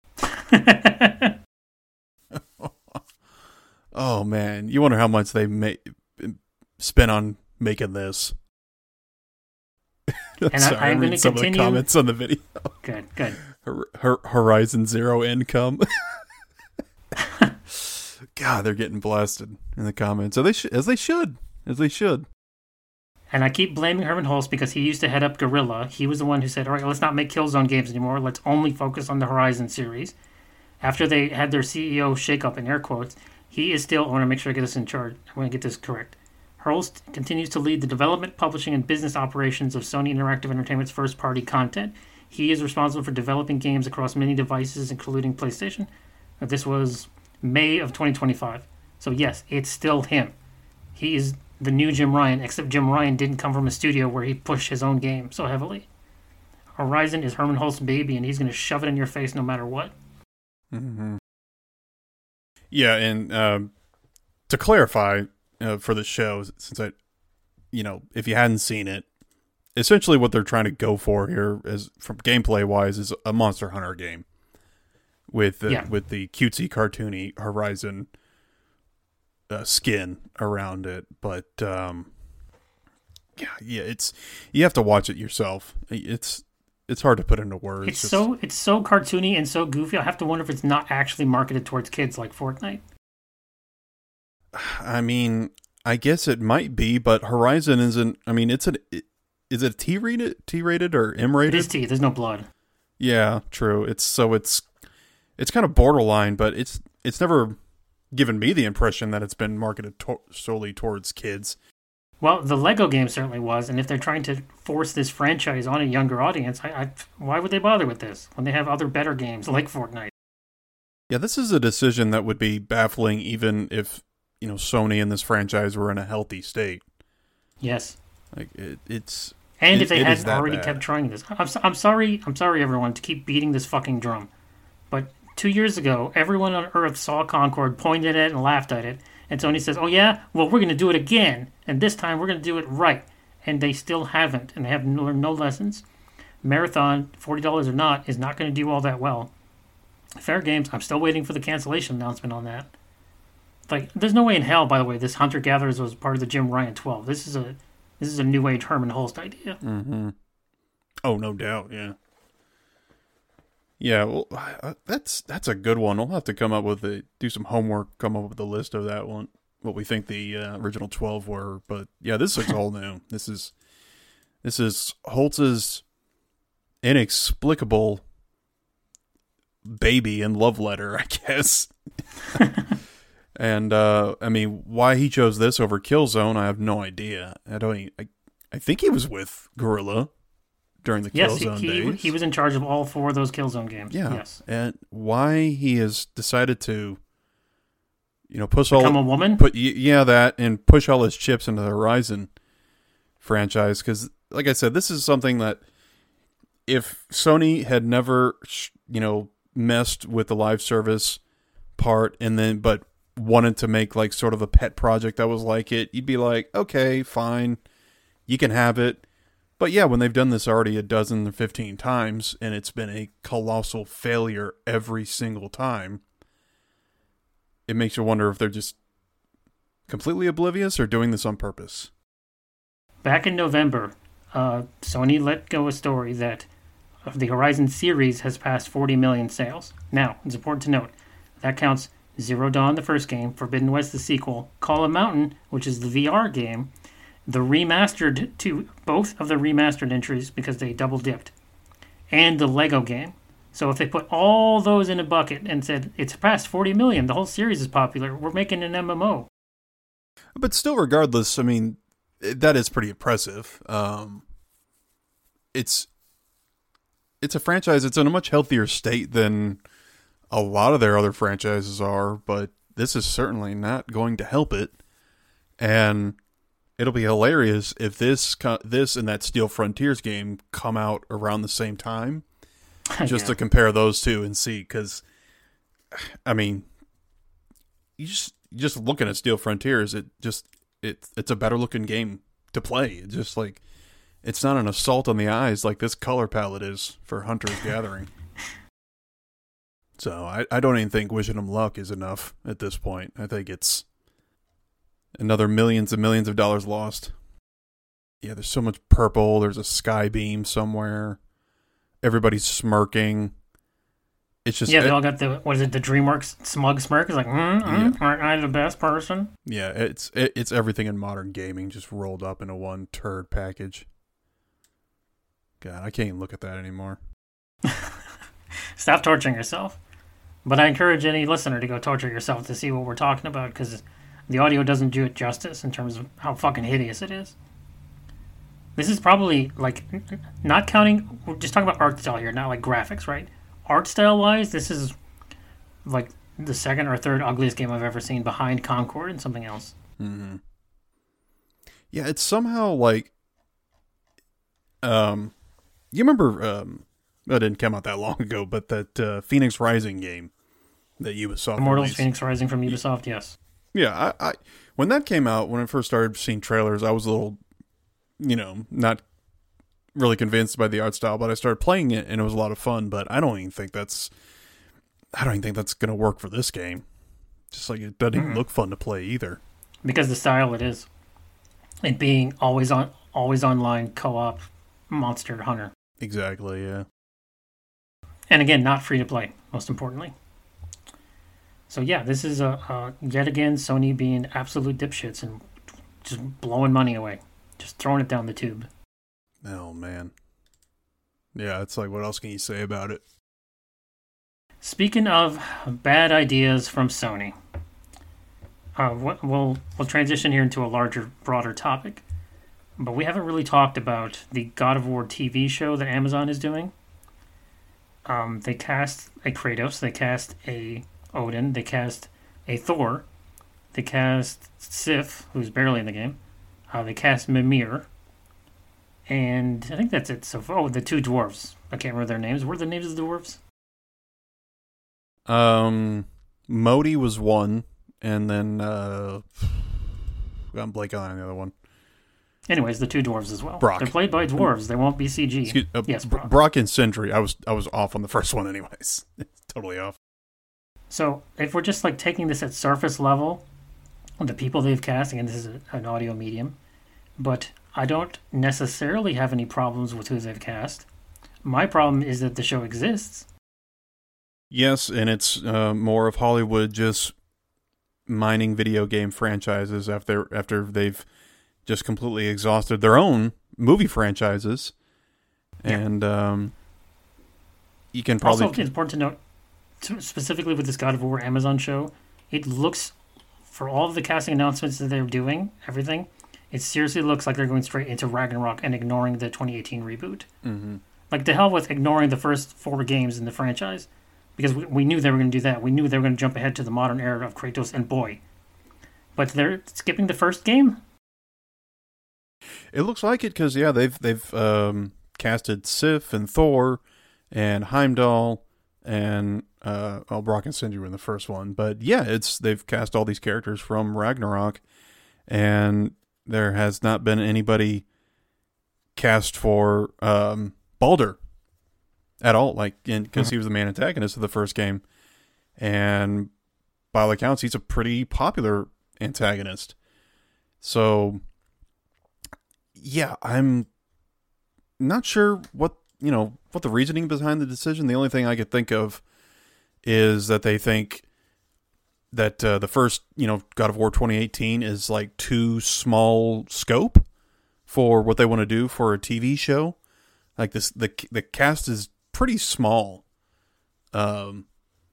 Oh, man. You wonder how much they spent on making this. And sorry, I'm going to some continue. Of the comments on the video. Good. Horizon Zero income. God, they're getting blasted in the comments. So as they should. And I keep blaming Herman Hulst because he used to head up Guerrilla. He was the one who said, all right, let's not make Killzone games anymore. Let's only focus on the Horizon series. After they had their CEO shakeup, in air quotes, he is still, I want to make sure I get this in charge. I want to get this correct. Hulst continues to lead the development, publishing, and business operations of Sony Interactive Entertainment's first-party content. He is responsible for developing games across many devices, including PlayStation. This was May of 2025. So yes, it's still him. He is the new Jim Ryan, except Jim Ryan didn't come from a studio where he pushed his own game so heavily. Horizon is Herman Hulst's baby, and he's going to shove it in your face no matter what. Mm-hmm. Yeah, and to clarify for the show, since if you hadn't seen it, essentially what they're trying to go for here, is from gameplay wise, is a Monster Hunter game with the cutesy, cartoony Horizon skin around it, but it's, you have to watch it yourself. It's hard to put into words. It's so cartoony and so goofy. I have to wonder if it's not actually marketed towards kids like Fortnite. I mean, I guess it might be, but Horizon isn't. I mean, is it T-rated or M-rated? It is T. There's no blood. Yeah, true. It's kind of borderline, but it's never given me the impression that it's been marketed solely towards kids. Well, the Lego game certainly was, and if they're trying to force this franchise on a younger audience, why would they bother with this when they have other better games like Fortnite? Yeah, this is a decision that would be baffling even if, Sony and this franchise were in a healthy state. Yes. Like it's... And if they hadn't already kept trying this. I'm sorry, everyone, to keep beating this fucking drum. But 2 years ago, everyone on Earth saw Concord, pointed at it, and laughed at it. And Sony says, oh yeah? Well, we're going to do it again. And this time, we're going to do it right. And they still haven't. And they have learned no lessons. Marathon, $40 or not, is not going to do all that well. Fair Games, I'm still waiting for the cancellation announcement on that. Like, there's no way in hell, by the way, this Hunter Gatherers was part of the Jim Ryan 12. This is a new age Herman Hulst idea. Mm-hmm. Oh, no doubt, yeah. Yeah, well, that's a good one. We'll have to do some homework, come up with a list of that one, what we think the original 12 were. But yeah, this looks all new. This is Holtz's inexplicable baby and love letter, I guess. And I mean, why he chose this over Killzone, I have no idea. I think he was with Guerrilla during the Killzone days. He was in charge of all 4 of those Killzone games. Yeah. Yes. And why he has decided to, become a woman? And push all his chips into the Horizon franchise. Because, like I said, this is something that if Sony had never, messed with the live service part but wanted to make like sort of a pet project that was like it, you'd be like, okay, fine, you can have it. But yeah, when they've done this already a dozen or 15 times, and it's been a colossal failure every single time, it makes you wonder if they're just completely oblivious or doing this on purpose. Back in November, Sony let go a story that the Horizon series has passed 40 million sales. Now, it's important to note, that counts Zero Dawn, the first game, Forbidden West, the sequel, Call of Mountain, which is the VR game, the remastered both of the remastered entries because they double dipped, and the Lego game. So if they put all those in a bucket and said it's past 40 million, the whole series is popular, we're making an MMO. But still, regardless, I mean, that is pretty impressive. It's a franchise that's in a much healthier state than a lot of their other franchises are, but this is certainly not going to help it. And it'll be hilarious if this and that Steel Frontiers game come out around the same time, just to compare those two and see. Because, I mean, you just looking at Steel Frontiers, it's a better looking game to play. It's just like, it's not an assault on the eyes like this color palette is for Hunter's Gathering. So I don't even think wishing them luck is enough at this point. I think it's another millions and millions of dollars lost. Yeah, there's so much purple. There's a sky beam somewhere. Everybody's smirking. it's just Yeah, they all got the, what is it, the DreamWorks smug smirk. It's like, aren't I the best person? yeah, it's everything in modern gaming just rolled up into one turd package. God, I can't even look at that anymore. Stop torturing yourself. But I encourage any listener to go torture yourself to see what we're talking about, because the audio doesn't do it justice in terms of how fucking hideous it is. This is probably, like, not counting, we're just talking about art style here, not like graphics, right? Art style wise, this is like the second or third ugliest game I've ever seen, behind Concord and something else. Mm-hmm. Yeah, it's somehow like, you remember, it didn't come out that long ago, but that Phoenix Rising game that Ubisoft Immortals released. Phoenix Rising from Ubisoft, yes. Yeah, I when that came out, when I first started seeing trailers, I was a little, not really convinced by the art style, but I started playing it and it was a lot of fun. But I don't even think that's gonna work for this game. Just like it doesn't even look fun to play either. Because the style it is. It being always online co-op Monster Hunter. Exactly, yeah. And again, not free to play, most importantly. So yeah, this is yet again Sony being absolute dipshits and just blowing money away. Just throwing it down the tube. Oh, man. Yeah, it's like, what else can you say about it? Speaking of bad ideas from Sony, we'll transition here into a larger, broader topic. But we haven't really talked about the God of War TV show that Amazon is doing. They cast a Kratos, they cast a Odin, they cast a Thor, they cast Sif, who's barely in the game, they cast Mimir, and I think that's it. So, the two dwarves. I can't remember their names. What are the names of the dwarves? Modi was one, and then I'm blanking on the other one. Anyways, the two dwarves as well. Brock. They're played by dwarves. They won't be CG. Yes, Brock. Brock and Sindri. I was off on the first one, anyways. Totally off. So if we're just like taking this at surface level, the people they've cast, again, this is an audio medium, but I don't necessarily have any problems with who they've cast. My problem is that the show exists. Yes, and it's more of Hollywood just mining video game franchises after they've just completely exhausted their own movie franchises. Yeah. And you can probably... Also, it's important to note, specifically with this God of War Amazon show, it looks, for all of the casting announcements that they're doing, everything, it seriously looks like they're going straight into Ragnarok and ignoring the 2018 reboot. Mm-hmm. Like, to hell with ignoring the first 4 games in the franchise, because we knew they were going to do that. We knew they were going to jump ahead to the modern era of Kratos, and boy. But they're skipping the first game? It looks like it, because, yeah, they've casted Sif and Thor and Heimdall and Brock and Sindri were in the first one. But, yeah, they've cast all these characters from Ragnarok, and there has not been anybody cast for Baldur at all, like, because he was the main antagonist of the first game, and by all accounts, he's a pretty popular antagonist. So, yeah, I'm not sure what the reasoning behind the decision. The only thing I could think of is that they think that the first, God of War 2018 is like too small scope for what they want to do for a TV show. Like the cast is pretty small, but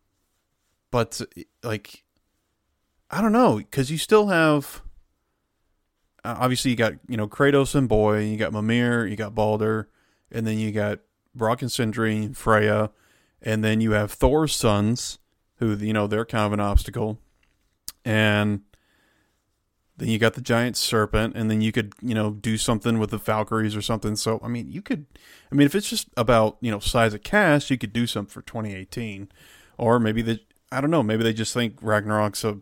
like, I don't know, because you still have obviously you got Kratos and Boy, you got Mimir, you got Baldur, and then you got Brock and Sindri, Freya, and then you have Thor's sons, who they're kind of an obstacle, and then you got the giant serpent, and then you could, do something with the Valkyries or something. So, I mean, if it's just about, size of cast, you could do something for 2018. Or maybe I don't know, maybe they just think Ragnarok's a,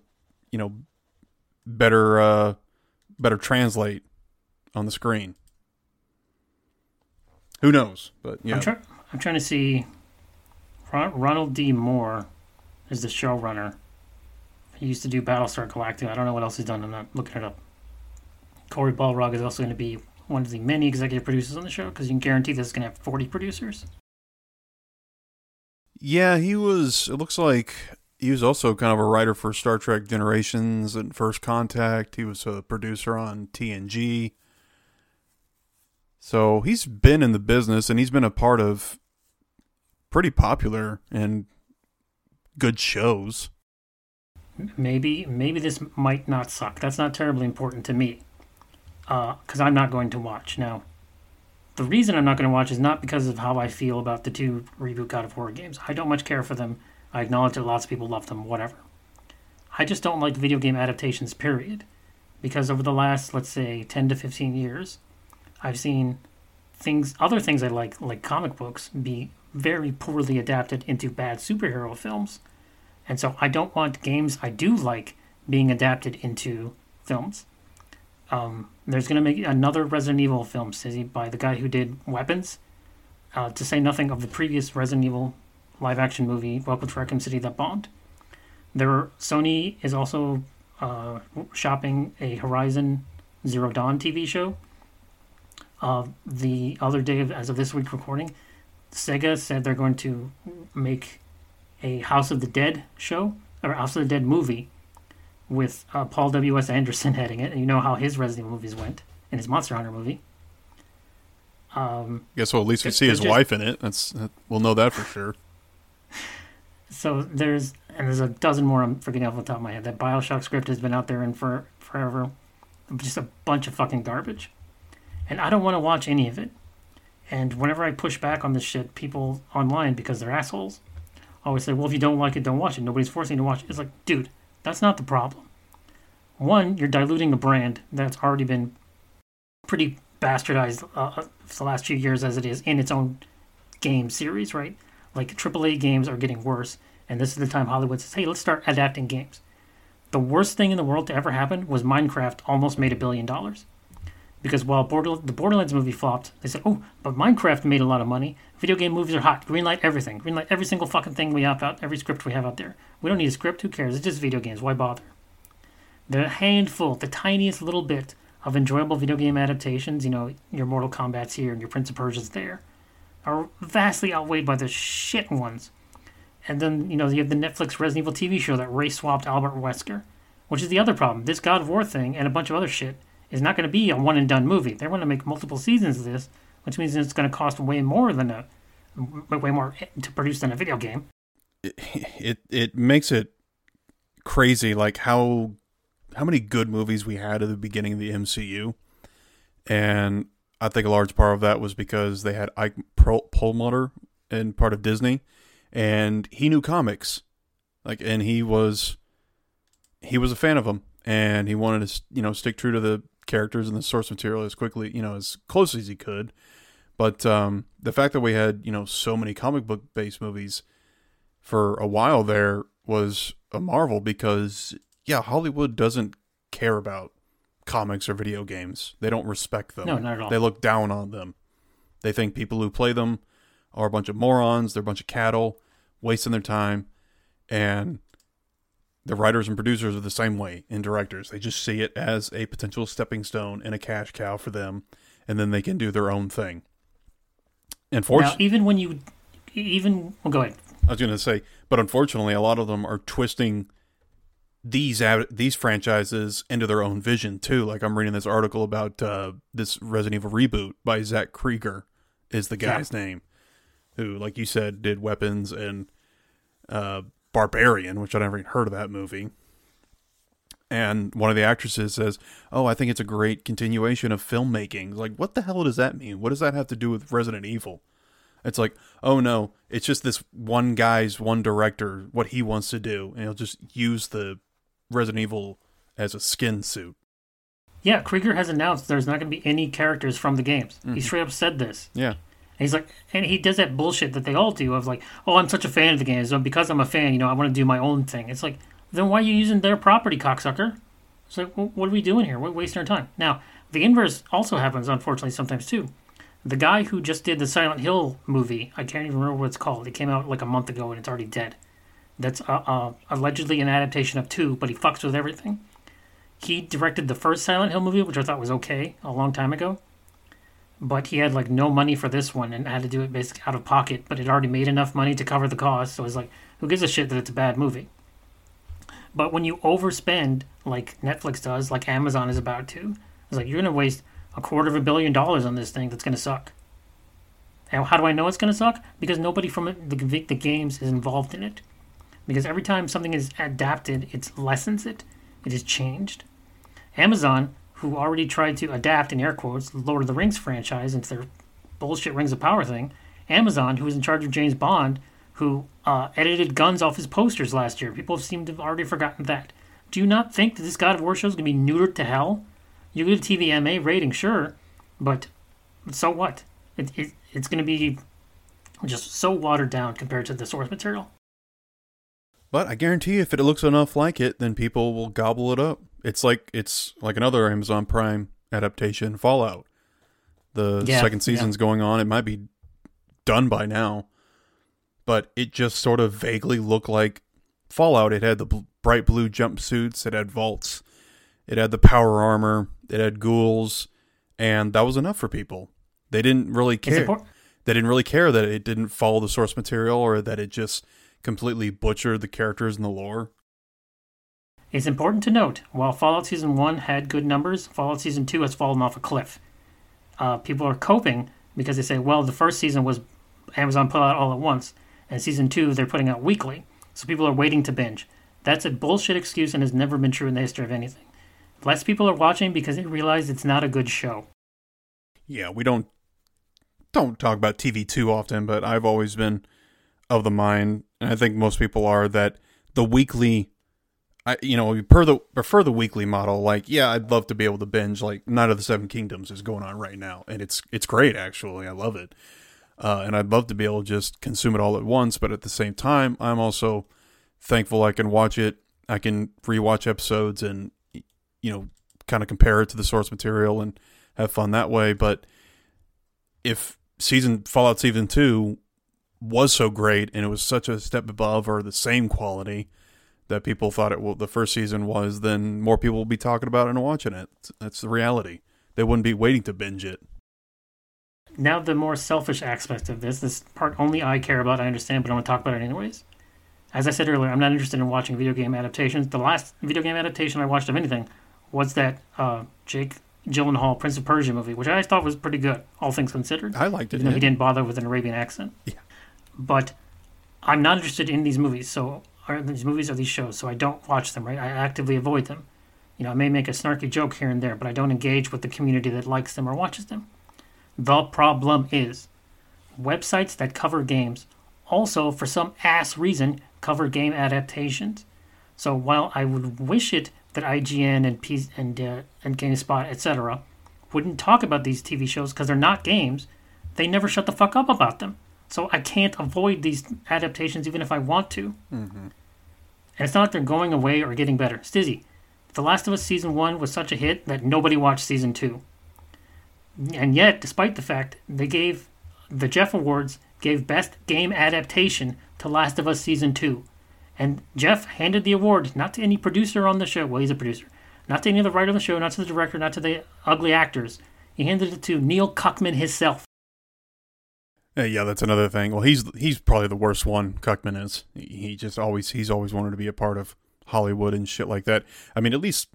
better translate on the screen. Who knows? But, yeah. I'm trying to see. Ronald D. Moore is the showrunner. He used to do Battlestar Galactica. I don't know what else he's done. I'm not looking it up. Corey Balrog is also going to be one of the many executive producers on the show, because you can guarantee this is going to have 40 producers. Yeah, he was. It looks like he was also kind of a writer for Star Trek Generations and First Contact. He was a producer on TNG. So he's been in the business, and he's been a part of pretty popular and good shows. Maybe this might not suck. That's not terribly important to me, because I'm not going to watch. Now, the reason I'm not going to watch is not because of how I feel about the two reboot God of War games. I don't much care for them. I acknowledge that lots of people love them, whatever. I just don't like video game adaptations, period. Because over the last, let's say, 10 to 15 years, I've seen other things I like comic books, be very poorly adapted into bad superhero films. And so I don't want games I do like being adapted into films. There's going to make another Resident Evil film, by the guy who did Weapons, to say nothing of the previous Resident Evil live-action movie, Welcome to Raccoon City, that bombed. Sony is also shopping a Horizon Zero Dawn TV show. The other day, as of this week recording, Sega said they're going to make a House of the Dead show, or House of the Dead movie, with Paul W.S. Anderson heading it. And you know how his Resident Evil movies went, and his Monster Hunter movie. Guess well, at least we see his wife in it. We'll know that for sure. So there's a dozen more I'm forgetting off the top of my head. That BioShock script has been out there and for forever. Just a bunch of fucking garbage. And I don't want to watch any of it. And whenever I push back on this shit, people online, because they're assholes, always say, well, if you don't like it, don't watch it. Nobody's forcing you to watch it. It's like, dude, that's not the problem. One, you're diluting a brand that's already been pretty bastardized for the last few years as it is in its own game series, right? Like, AAA games are getting worse, and this is the time Hollywood says, hey, let's start adapting games. The worst thing in the world to ever happen was Minecraft almost made $1 billion. Because while the Borderlands movie flopped, they said, oh, but Minecraft made a lot of money. Video game movies are hot. Greenlight everything. Greenlight every single fucking thing we have out, every script we have out there. We don't need a script. Who cares? It's just video games. Why bother? The handful, the tiniest little bit of enjoyable video game adaptations, your Mortal Kombat's here and your Prince of Persia's there, are vastly outweighed by the shit ones. And then, you have the Netflix Resident Evil TV show that race-swapped Albert Wesker, which is the other problem. This God of War thing and a bunch of other shit is not going to be a one-and-done movie. They want to make multiple seasons of this, which means it's going to cost way more to produce than a video game. It makes it crazy, like how many good movies we had at the beginning of the MCU, and I think a large part of that was because they had Ike Perlmutter in part of Disney, and he knew comics, and he was a fan of them, and he wanted to stick true to the characters and the source material as quickly, as close as he could. But the fact that we had so many comic book based movies for a while there was a marvel, because Hollywood doesn't care about comics or video games. They don't respect them. No, not at all. They look down on them. They think people who play them are a bunch of morons. They're a bunch of cattle, wasting their time. And the writers and producers are the same way, and directors. They just see it as a potential stepping stone and a cash cow for them, and then they can do their own thing. Unfortunately, well, go ahead. I was going to say, but unfortunately, a lot of them are twisting these franchises into their own vision too. Like, I'm reading this article about this Resident Evil reboot by Zach Krieger is the guy's name, who, like you said, did Weapons and Barbarian, which I'd never even heard of that movie. And one of the actresses says, oh, I think it's a great continuation of filmmaking. Like, what the hell does that mean? What does that have to do with Resident Evil? It's like, oh no, it's just this one director, what he wants to do, and he'll just use the Resident Evil as a skin suit. Yeah, Krieger has announced there's not going to be any characters from the games. Mm-hmm. He straight up said this. Yeah. And he's like, and he does that bullshit that they all do of like, oh, I'm such a fan of the games, so because I'm a fan, I want to do my own thing. It's like, then why are you using their property, cocksucker? It's like, well, what are we doing here? We're wasting our time. Now, the inverse also happens, unfortunately, sometimes too. The guy who just did the Silent Hill movie, I can't even remember what it's called. It came out like a month ago and it's already dead. That's allegedly an adaptation of 2, but he fucks with everything. He directed the first Silent Hill movie, which I thought was okay, a long time ago. but he had like no money for this one and had to do it basically out of pocket, but it already made enough money to cover the cost. So it's like, who gives a shit that it's a bad movie? But when you overspend like Netflix does, like Amazon is about to, it's like you're going to waste $250 million on this thing that's going to suck. And how do I know it's going to suck? Because nobody from the games is involved in it. Because every time something is adapted, it lessens it. It is changed. Amazon, who already tried to adapt, in air quotes, the Lord of the Rings franchise into their bullshit Rings of Power thing. Amazon, who was in charge of James Bond, who edited guns off his posters last year. People seem to have already forgotten that. Do you not think that this God of War show is going to be neutered to hell? You get a TVMA rating, sure, but so what? It's going to be just so watered down compared to the source material. But I guarantee if it looks enough like it, then people will gobble it up. It's like another Amazon Prime adaptation, Fallout. The second season's going on. It might be done by now, but it just sort of vaguely looked like Fallout. It had the bright blue jumpsuits. It had vaults. It had the power armor. It had ghouls, and that was enough for people. They didn't really care. They didn't really care that it didn't follow the source material or that it just completely butchered the characters and the lore. It's important to note, while Fallout Season 1 had good numbers, Fallout Season 2 has fallen off a cliff. People are coping because they say, well, the first season was Amazon put out all at once, and Season 2 they're putting out weekly, so people are waiting to binge. That's a bullshit excuse and has never been true in the history of anything. Less people are watching because they realize it's not a good show. Yeah, we don't talk about TV too often, but I've always been of the mind, and I think most people are, that the weekly, prefer the weekly model. Like, yeah, I'd love to be able to binge. Like, Night of the Seven Kingdoms is going on right now, and it's great, actually. I love it. And I'd love to be able to just consume it all at once, but at the same time, I'm also thankful I can watch it. I can rewatch episodes and, kind of compare it to the source material and have fun that way. But if Fallout Season 2 was so great and it was such a step above or the same quality that people thought the first season was, then more people will be talking about it and watching it. That's the reality. They wouldn't be waiting to binge it. Now the more selfish aspect of this part only I care about, I understand, but I want to talk about it anyways. As I said earlier, I'm not interested in watching video game adaptations. The last video game adaptation I watched of anything was that Jake Gyllenhaal Prince of Persia movie, which I thought was pretty good, all things considered. I liked it. Even though he didn't bother with an Arabian accent. Yeah. But I'm not interested in these movies, or these shows, so I don't watch them, right? I actively avoid them. I may make a snarky joke here and there, but I don't engage with the community that likes them or watches them. The problem is, websites that cover games also, for some ass reason, cover game adaptations. So while I would wish it that IGN and GameSpot, etc., wouldn't talk about these TV shows because they're not games, they never shut the fuck up about them. So I can't avoid these adaptations even if I want to. Mm-hmm. And it's not like they're going away or getting better. Stizzy, The Last of Us Season 1 was such a hit that nobody watched Season 2. And yet, despite the fact the Jeff Awards gave Best Game Adaptation to Last of Us Season 2. And Jeff handed the award not to any producer on the show. Well, he's a producer. Not to any of the writer on the show, not to the director, not to the ugly actors. He handed it to Neil Cuckman himself. Yeah, that's another thing. Well, he's probably the worst one. Cuckman is. He's always wanted to be a part of Hollywood and shit like that. I mean, at least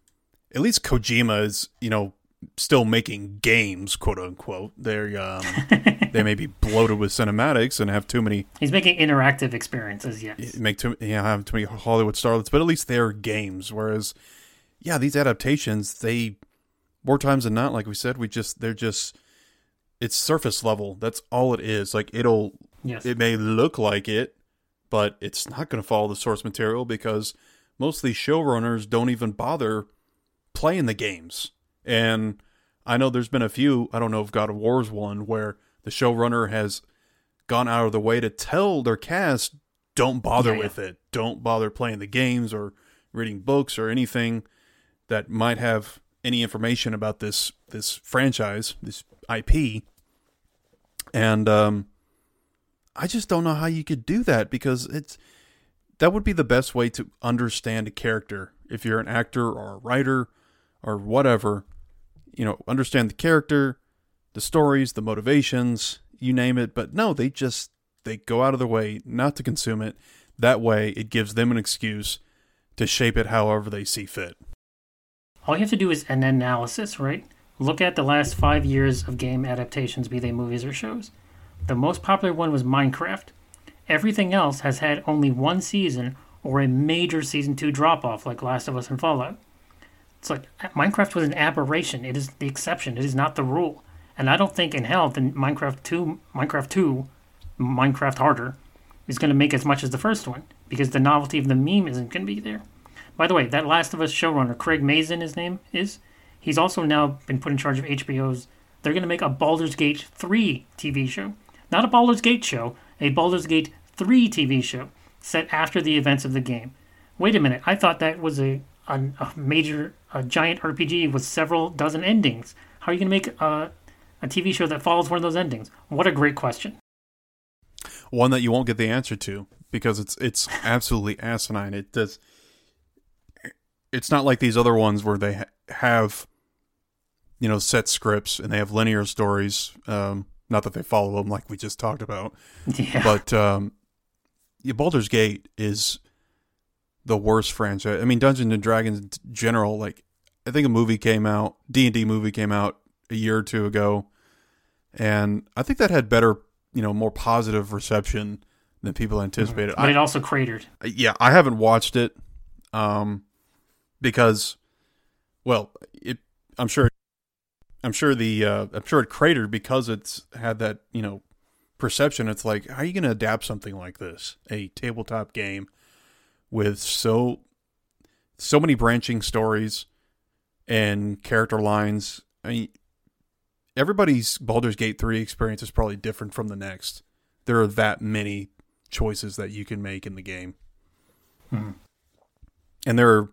Kojima is, still making games, quote unquote. They may be bloated with cinematics and have too many. He's making interactive experiences. Yes, have too many Hollywood starlets, but at least they're games. Whereas, these adaptations, they more times than not, like we said, it's surface level. That's all it is. Like it may look like it, but it's not going to follow the source material because most of these showrunners don't even bother playing the games. And I know there's been a few, I don't know if God of War is one, where the showrunner has gone out of the way to tell their cast, don't bother with it. Don't bother playing the games or reading books or anything that might have any information about this franchise, this IP. And I just don't know how you could do that because that would be the best way to understand a character. If you're an actor or a writer or whatever, understand the character, the stories, the motivations, you name it. But no, they go out of their way not to consume it. That way, it gives them an excuse to shape it however they see fit. All you have to do is an analysis, right? Look at the last 5 years of game adaptations, be they movies or shows. The most popular one was Minecraft. Everything else has had only one season or a major season 2 drop-off, like Last of Us and Fallout. It's like, Minecraft was an aberration. It is the exception. It is not the rule. And I don't think in hell that Minecraft 2, Minecraft Harder, is going to make as much as the first one, because the novelty of the meme isn't going to be there. By the way, that Last of Us showrunner, Craig Mazin, his name is, he's also now been put in charge of HBO's. They're going to make a Baldur's Gate 3 TV show. Not a Baldur's Gate show, a Baldur's Gate 3 TV show set after the events of the game. Wait a minute, I thought that was a major, giant RPG with several dozen endings. How are you going to make a TV show that follows one of those endings? What a great question. One that you won't get the answer to, because it's absolutely asinine. It's not like these other ones where they have, set scripts and they have linear stories. Not that they follow them like we just talked about. Yeah. But Baldur's Gate is the worst franchise. I mean, Dungeons and Dragons in general, like, I think D&D movie came out a year or two ago, and I think that had better, more positive reception than people anticipated. But it also cratered. Yeah, I haven't watched it, because, well, I'm sure it cratered because it's had that, perception. It's like, how are you going to adapt something like this, a tabletop game with so many branching stories and character lines? I mean, everybody's Baldur's Gate 3 experience is probably different from the next. There are that many choices that you can make in the game. Mm-hmm. And there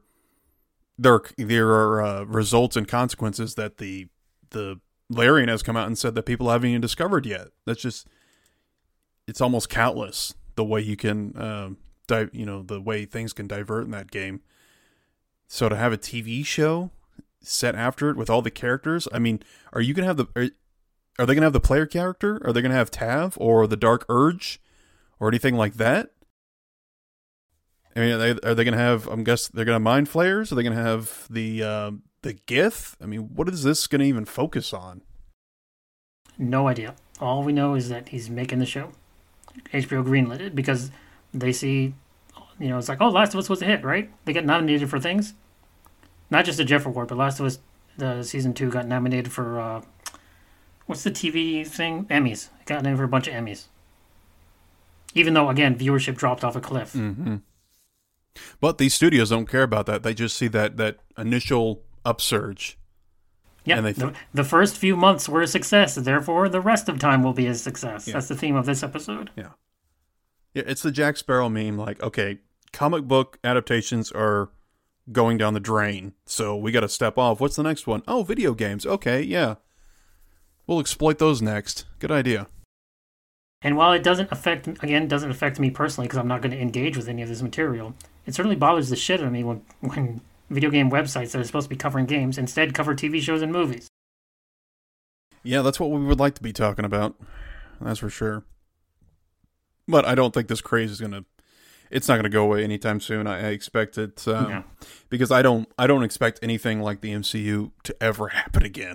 are results and consequences that the Larian has come out and said that people haven't even discovered yet. That's just, it's almost countless the way you can, the way things can divert in that game. So to have a TV show set after it with all the characters, I mean, are you gonna have are they gonna have the player character? Are they gonna have Tav or the Dark Urge or anything like that? I mean, are they gonna have? I'm guessing they're gonna have Mind Flayers. Are they gonna have the Gith? I mean, what is this gonna even focus on? No idea. All we know is that he's making the show. HBO greenlit it because they see, it's like, oh, Last of Us was a hit, right? They get nominated for things. Not just the Jeff Award, but Last of Us, the season 2 got nominated for, what's the TV thing? Emmys. It got nominated for a bunch of Emmys. Even though, again, viewership dropped off a cliff. Mm-hmm. But these studios don't care about that. They just see that initial upsurge. Yeah, and the first few months were a success, therefore the rest of time will be a success. Yeah. That's the theme of this episode. Yeah. Yeah, it's the Jack Sparrow meme, like, okay, comic book adaptations are going down the drain, so we got to step off. What's the next one? Oh, video games. Okay, yeah. We'll exploit those next. Good idea. And while it doesn't affect me personally, because I'm not going to engage with any of this material, it certainly bothers the shit out of me when video game websites that are supposed to be covering games instead cover TV shows and movies. Yeah, that's what we would like to be talking about. That's for sure. But I don't think this craze is it's not going to go away anytime soon. I expect it, because I don't expect anything like the MCU to ever happen again.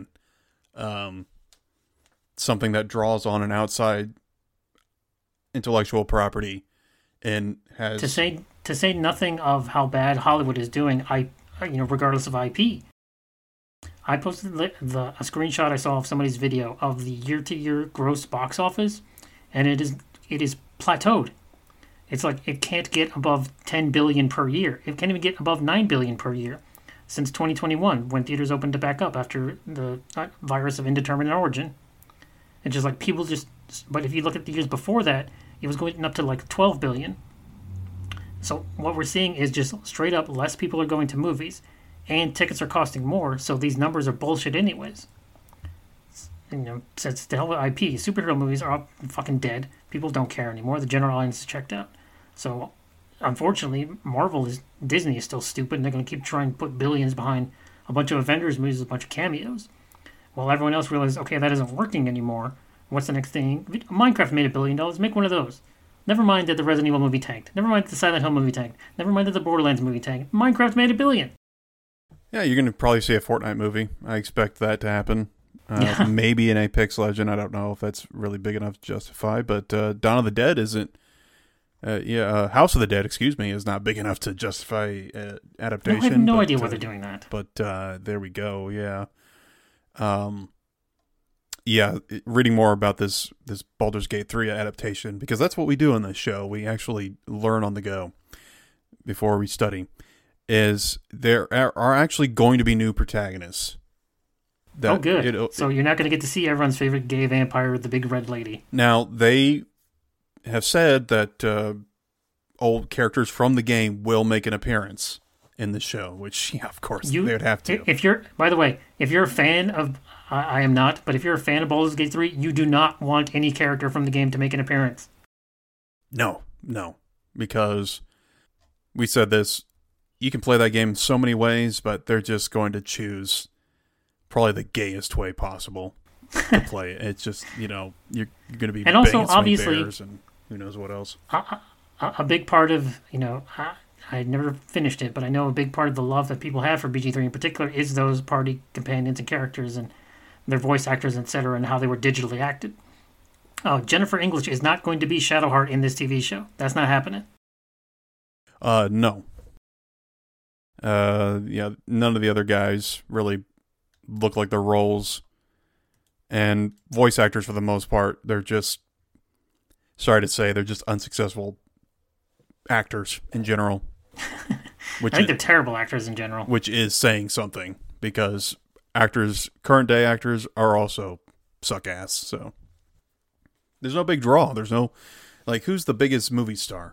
Something that draws on an outside intellectual property and has to say nothing of how bad Hollywood is doing. Regardless of IP, I posted a screenshot I saw of somebody's video of the year-to-year gross box office, and it is plateaued. It's like it can't get above 10 billion per year. It can't even get above 9 billion per year since 2021, when theaters opened to back up after the virus of indeterminate origin. It's just like people just. But if you look at the years before that, it was going up to like 12 billion. So what we're seeing is just straight up less people are going to movies, and tickets are costing more, so these numbers are bullshit anyways. Since the hell with IP, superhero movies are all fucking dead. People don't care anymore. The general audience is checked out. So, unfortunately, Disney is still stupid, and they're going to keep trying to put billions behind a bunch of Avengers movies with a bunch of cameos. Well, everyone else realized, okay, that isn't working anymore. What's the next thing? Minecraft made $1 billion. Make one of those. Never mind that the Resident Evil movie tanked. Never mind that the Silent Hill movie tanked. Never mind that the Borderlands movie tanked. Minecraft made $1 billion. Yeah, you're going to probably see a Fortnite movie. I expect that to happen. Yeah. Maybe an Apex Legend. I don't know if that's really big enough to justify. But Dawn of the Dead isn't. House of the Dead, excuse me, is not big enough to justify adaptation. No, I have no idea why they're doing that. But there we go. Yeah. Reading more about this Baldur's Gate 3 adaptation, because that's what we do on this show. We actually learn on the go before we study. Is there are actually going to be new protagonists. Good. So you're not going to get to see everyone's favorite gay vampire, the big red lady. Now, they have said that old characters from the game will make an appearance in the show, which, yeah, of course, they would have to. By the way, if you're a fan of, I am not, but if you're a fan of Baldur's Gate 3, you do not want any character from the game to make an appearance. No, because we said this, you can play that game so many ways, but they're just going to choose probably the gayest way possible to play it. It's just, you're going to be and also, obviously, bears and who knows what else. A big part of, I never finished it, but I know a big part of the love that people have for BG3 in particular is those party companions and characters and their voice actors, etc., and how they were digitally acted. Jennifer English is not going to be Shadowheart in this TV show. That's not happening. No. None of the other guys really look like their roles. And voice actors, for the most part, they're just, sorry to say, they're just unsuccessful actors in general. I think they're terrible actors in general. Which is saying something, because current day actors are also suck ass, so. There's no big draw. There's no, who's the biggest movie star?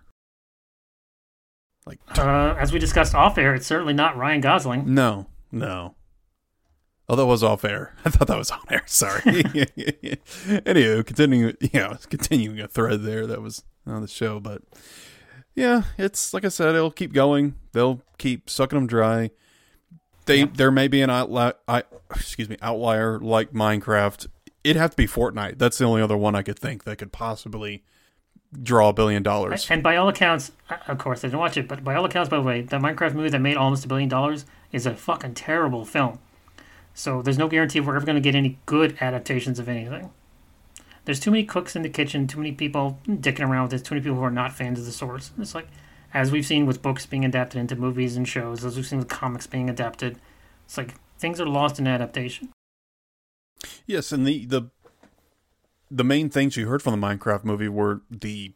As we discussed off air, it's certainly not Ryan Gosling. No. Oh, that was off air. I thought that was on air. Sorry. Anywho, continuing a thread there that was on the show, but yeah, it's like I said, it'll keep going. They'll keep sucking them dry. There may be an outlier like Minecraft. It'd have to be Fortnite. That's the only other one I could think that could possibly draw $1 billion. And by all accounts, of course, I didn't watch it, but by all accounts, by the way, the Minecraft movie that made almost $1 billion is a fucking terrible film. So there's no guarantee we're ever going to get any good adaptations of anything. There's too many cooks in the kitchen, too many people dicking around with this, too many people who are not fans of the source. It's like, as we've seen with books being adapted into movies and shows, as we've seen with comics being adapted, it's like things are lost in adaptation. Yes, and the main things you heard from the Minecraft movie were the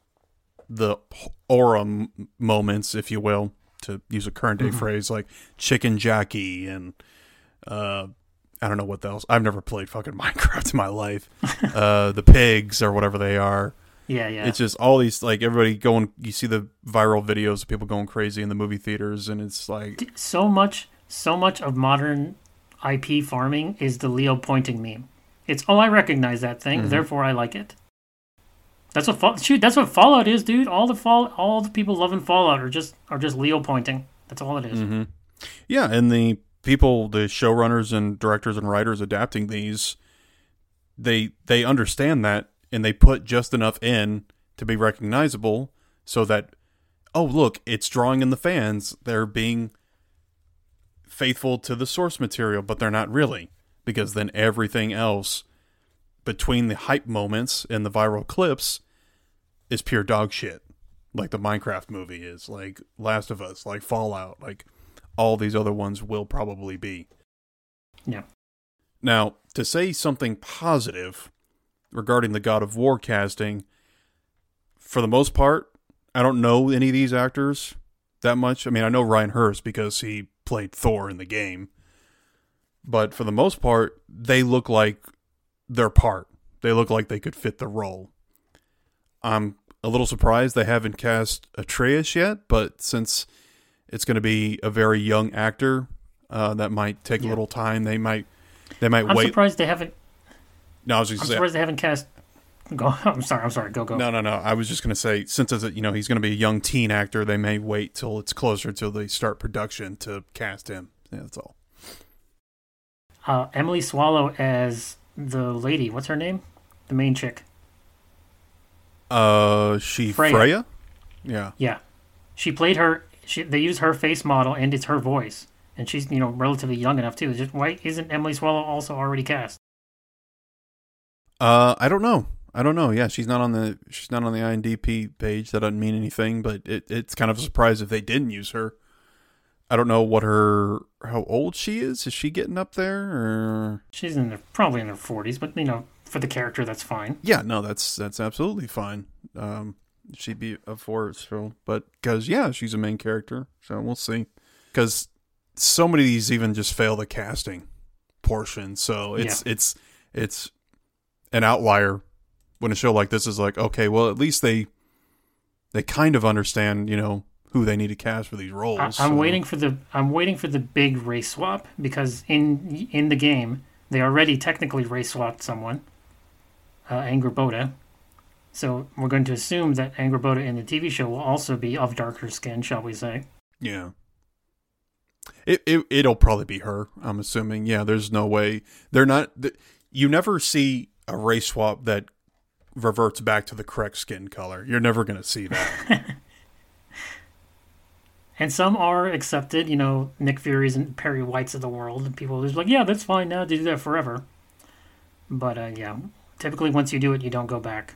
aura moments, if you will, to use a current day phrase, like Chicken Jackie and I don't know what else. I've never played fucking Minecraft in my life. The pigs or whatever they are. Yeah. It's just all these, everybody going, you see the viral videos of people going crazy in the movie theaters, and it's like... So much of modern IP farming is the Leo pointing meme. It's, I recognize that thing, therefore I like it. That's what Fallout is, dude. All the people loving Fallout are just Leo pointing. That's all it is. Mm-hmm. Yeah, and the people, the showrunners and directors and writers adapting these, they understand that, and they put just enough in to be recognizable so that, oh, look, it's drawing in the fans. They're being faithful to the source material, but they're not really, because then everything else between the hype moments and the viral clips is pure dog shit. Like the Minecraft movie is, like Last of Us, like Fallout, like all these other ones will probably be. Yeah. Now, to say something positive regarding the God of War casting, for the most part, I don't know any of these actors that much. I mean, I know Ryan Hurst because he played Thor in the game. But for the most part, they look like their part. They look like they could fit the role. I'm a little surprised they haven't cast Atreus yet, but since it's going to be a very young actor, that might take a little time. They might wait. I'm surprised they haven't. No, I was just surprised they haven't cast. Go. I'm sorry. Go. No. I was just going to say, since he's going to be a young teen actor, they may wait till it's closer till they start production to cast him. Yeah, that's all. Emily Swallow as the lady. What's her name? The main chick. Freya? Yeah. Yeah. She played her. They used her face model, and it's her voice. And she's, relatively young enough, too. Just why isn't Emily Swallow also already cast? I don't know. Yeah, she's not on the IMDb page. That doesn't mean anything, but it's kind of a surprise if they didn't use her. I don't know how old she is. Is she getting up there? Or? She's probably in her 40s, but for the character, that's fine. Yeah, no, that's absolutely fine. She'd be up for it still, but because she's a main character, so we'll see. Because so many of these even just fail the casting portion, so it's an outlier when a show like this is like, okay, well, at least they kind of understand, who they need to cast for these roles. I'm waiting for the big race swap, because in the game they already technically race swapped someone, Angrboda. So we're going to assume that Angrboda in the TV show will also be of darker skin, shall we say? Yeah. It'll probably be her, I'm assuming. Yeah, there's no way. They're not... You never see a race swap that reverts back to the correct skin color. You're never going to see that. And some are accepted, Nick Fury's and Perry White's of the world. And people are just like, yeah, that's fine now to do that forever. But, typically once you do it, you don't go back.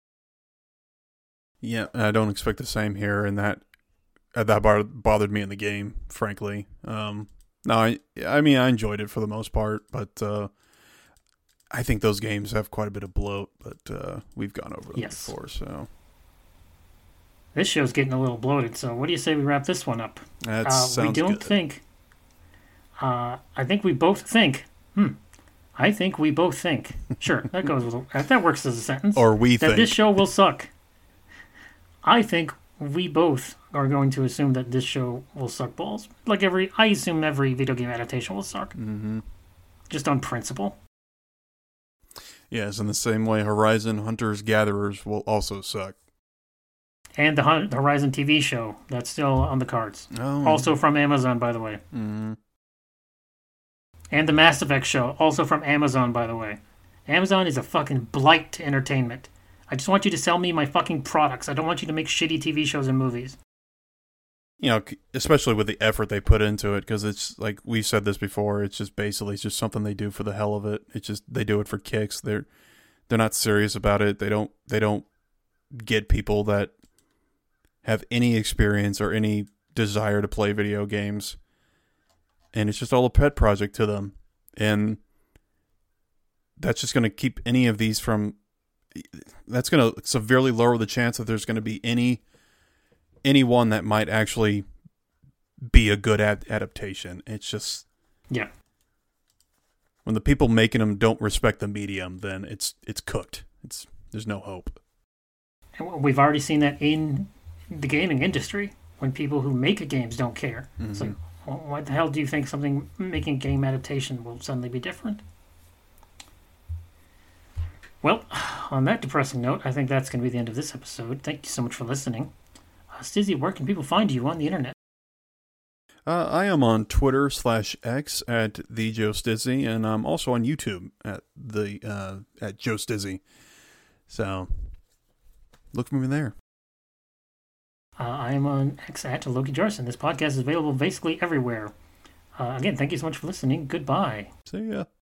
Yeah, I don't expect the same here, and that bothered me in the game, frankly. No, I enjoyed it for the most part, but I think those games have quite a bit of bloat, but we've gone over them before, so... This show's getting a little bloated, so what do you say we wrap this one up? That sounds good. I think we both think. I think we both think. Sure, that works as a sentence. Or we think. That this show will suck. I think we both are going to assume that this show will suck balls. I assume every video game adaptation will suck. Mm-hmm. Just on principle. Yes, in the same way Horizon Hunters Gatherers will also suck. And the Horizon TV show, that's still on the cards. Oh. Also from Amazon, by the way. Mm-hmm. And the Mass Effect show, also from Amazon, by the way. Amazon is a fucking blight to entertainment. I just want you to sell me my fucking products. I don't want you to make shitty TV shows and movies. Especially with the effort they put into it, because it's like we've said this before. It's just something they do for the hell of it. It's just they do it for kicks. They're not serious about it. They don't get people that have any experience or any desire to play video games, and it's just all a pet project to them, and that's just going to keep any of these from. That's going to severely lower the chance that there's going to be anyone that might actually be a good adaptation. It's just when the people making them don't respect the medium, then it's cooked. There's no hope. And we've already seen that in the gaming industry when people who make games don't care. Mm-hmm. It's like, well, why the hell do you think something making a game adaptation will suddenly be different? Well, on that depressing note, I think that's going to be the end of this episode. Thank you so much for listening. Stizzy, where can people find you on the internet? I am on Twitter /X at the Joe Stizzy, and I'm also on YouTube at Joe Stizzy. So look for me there. I am on X at Loki Jarson. This podcast is available basically everywhere. Again, thank you so much for listening. Goodbye. See ya.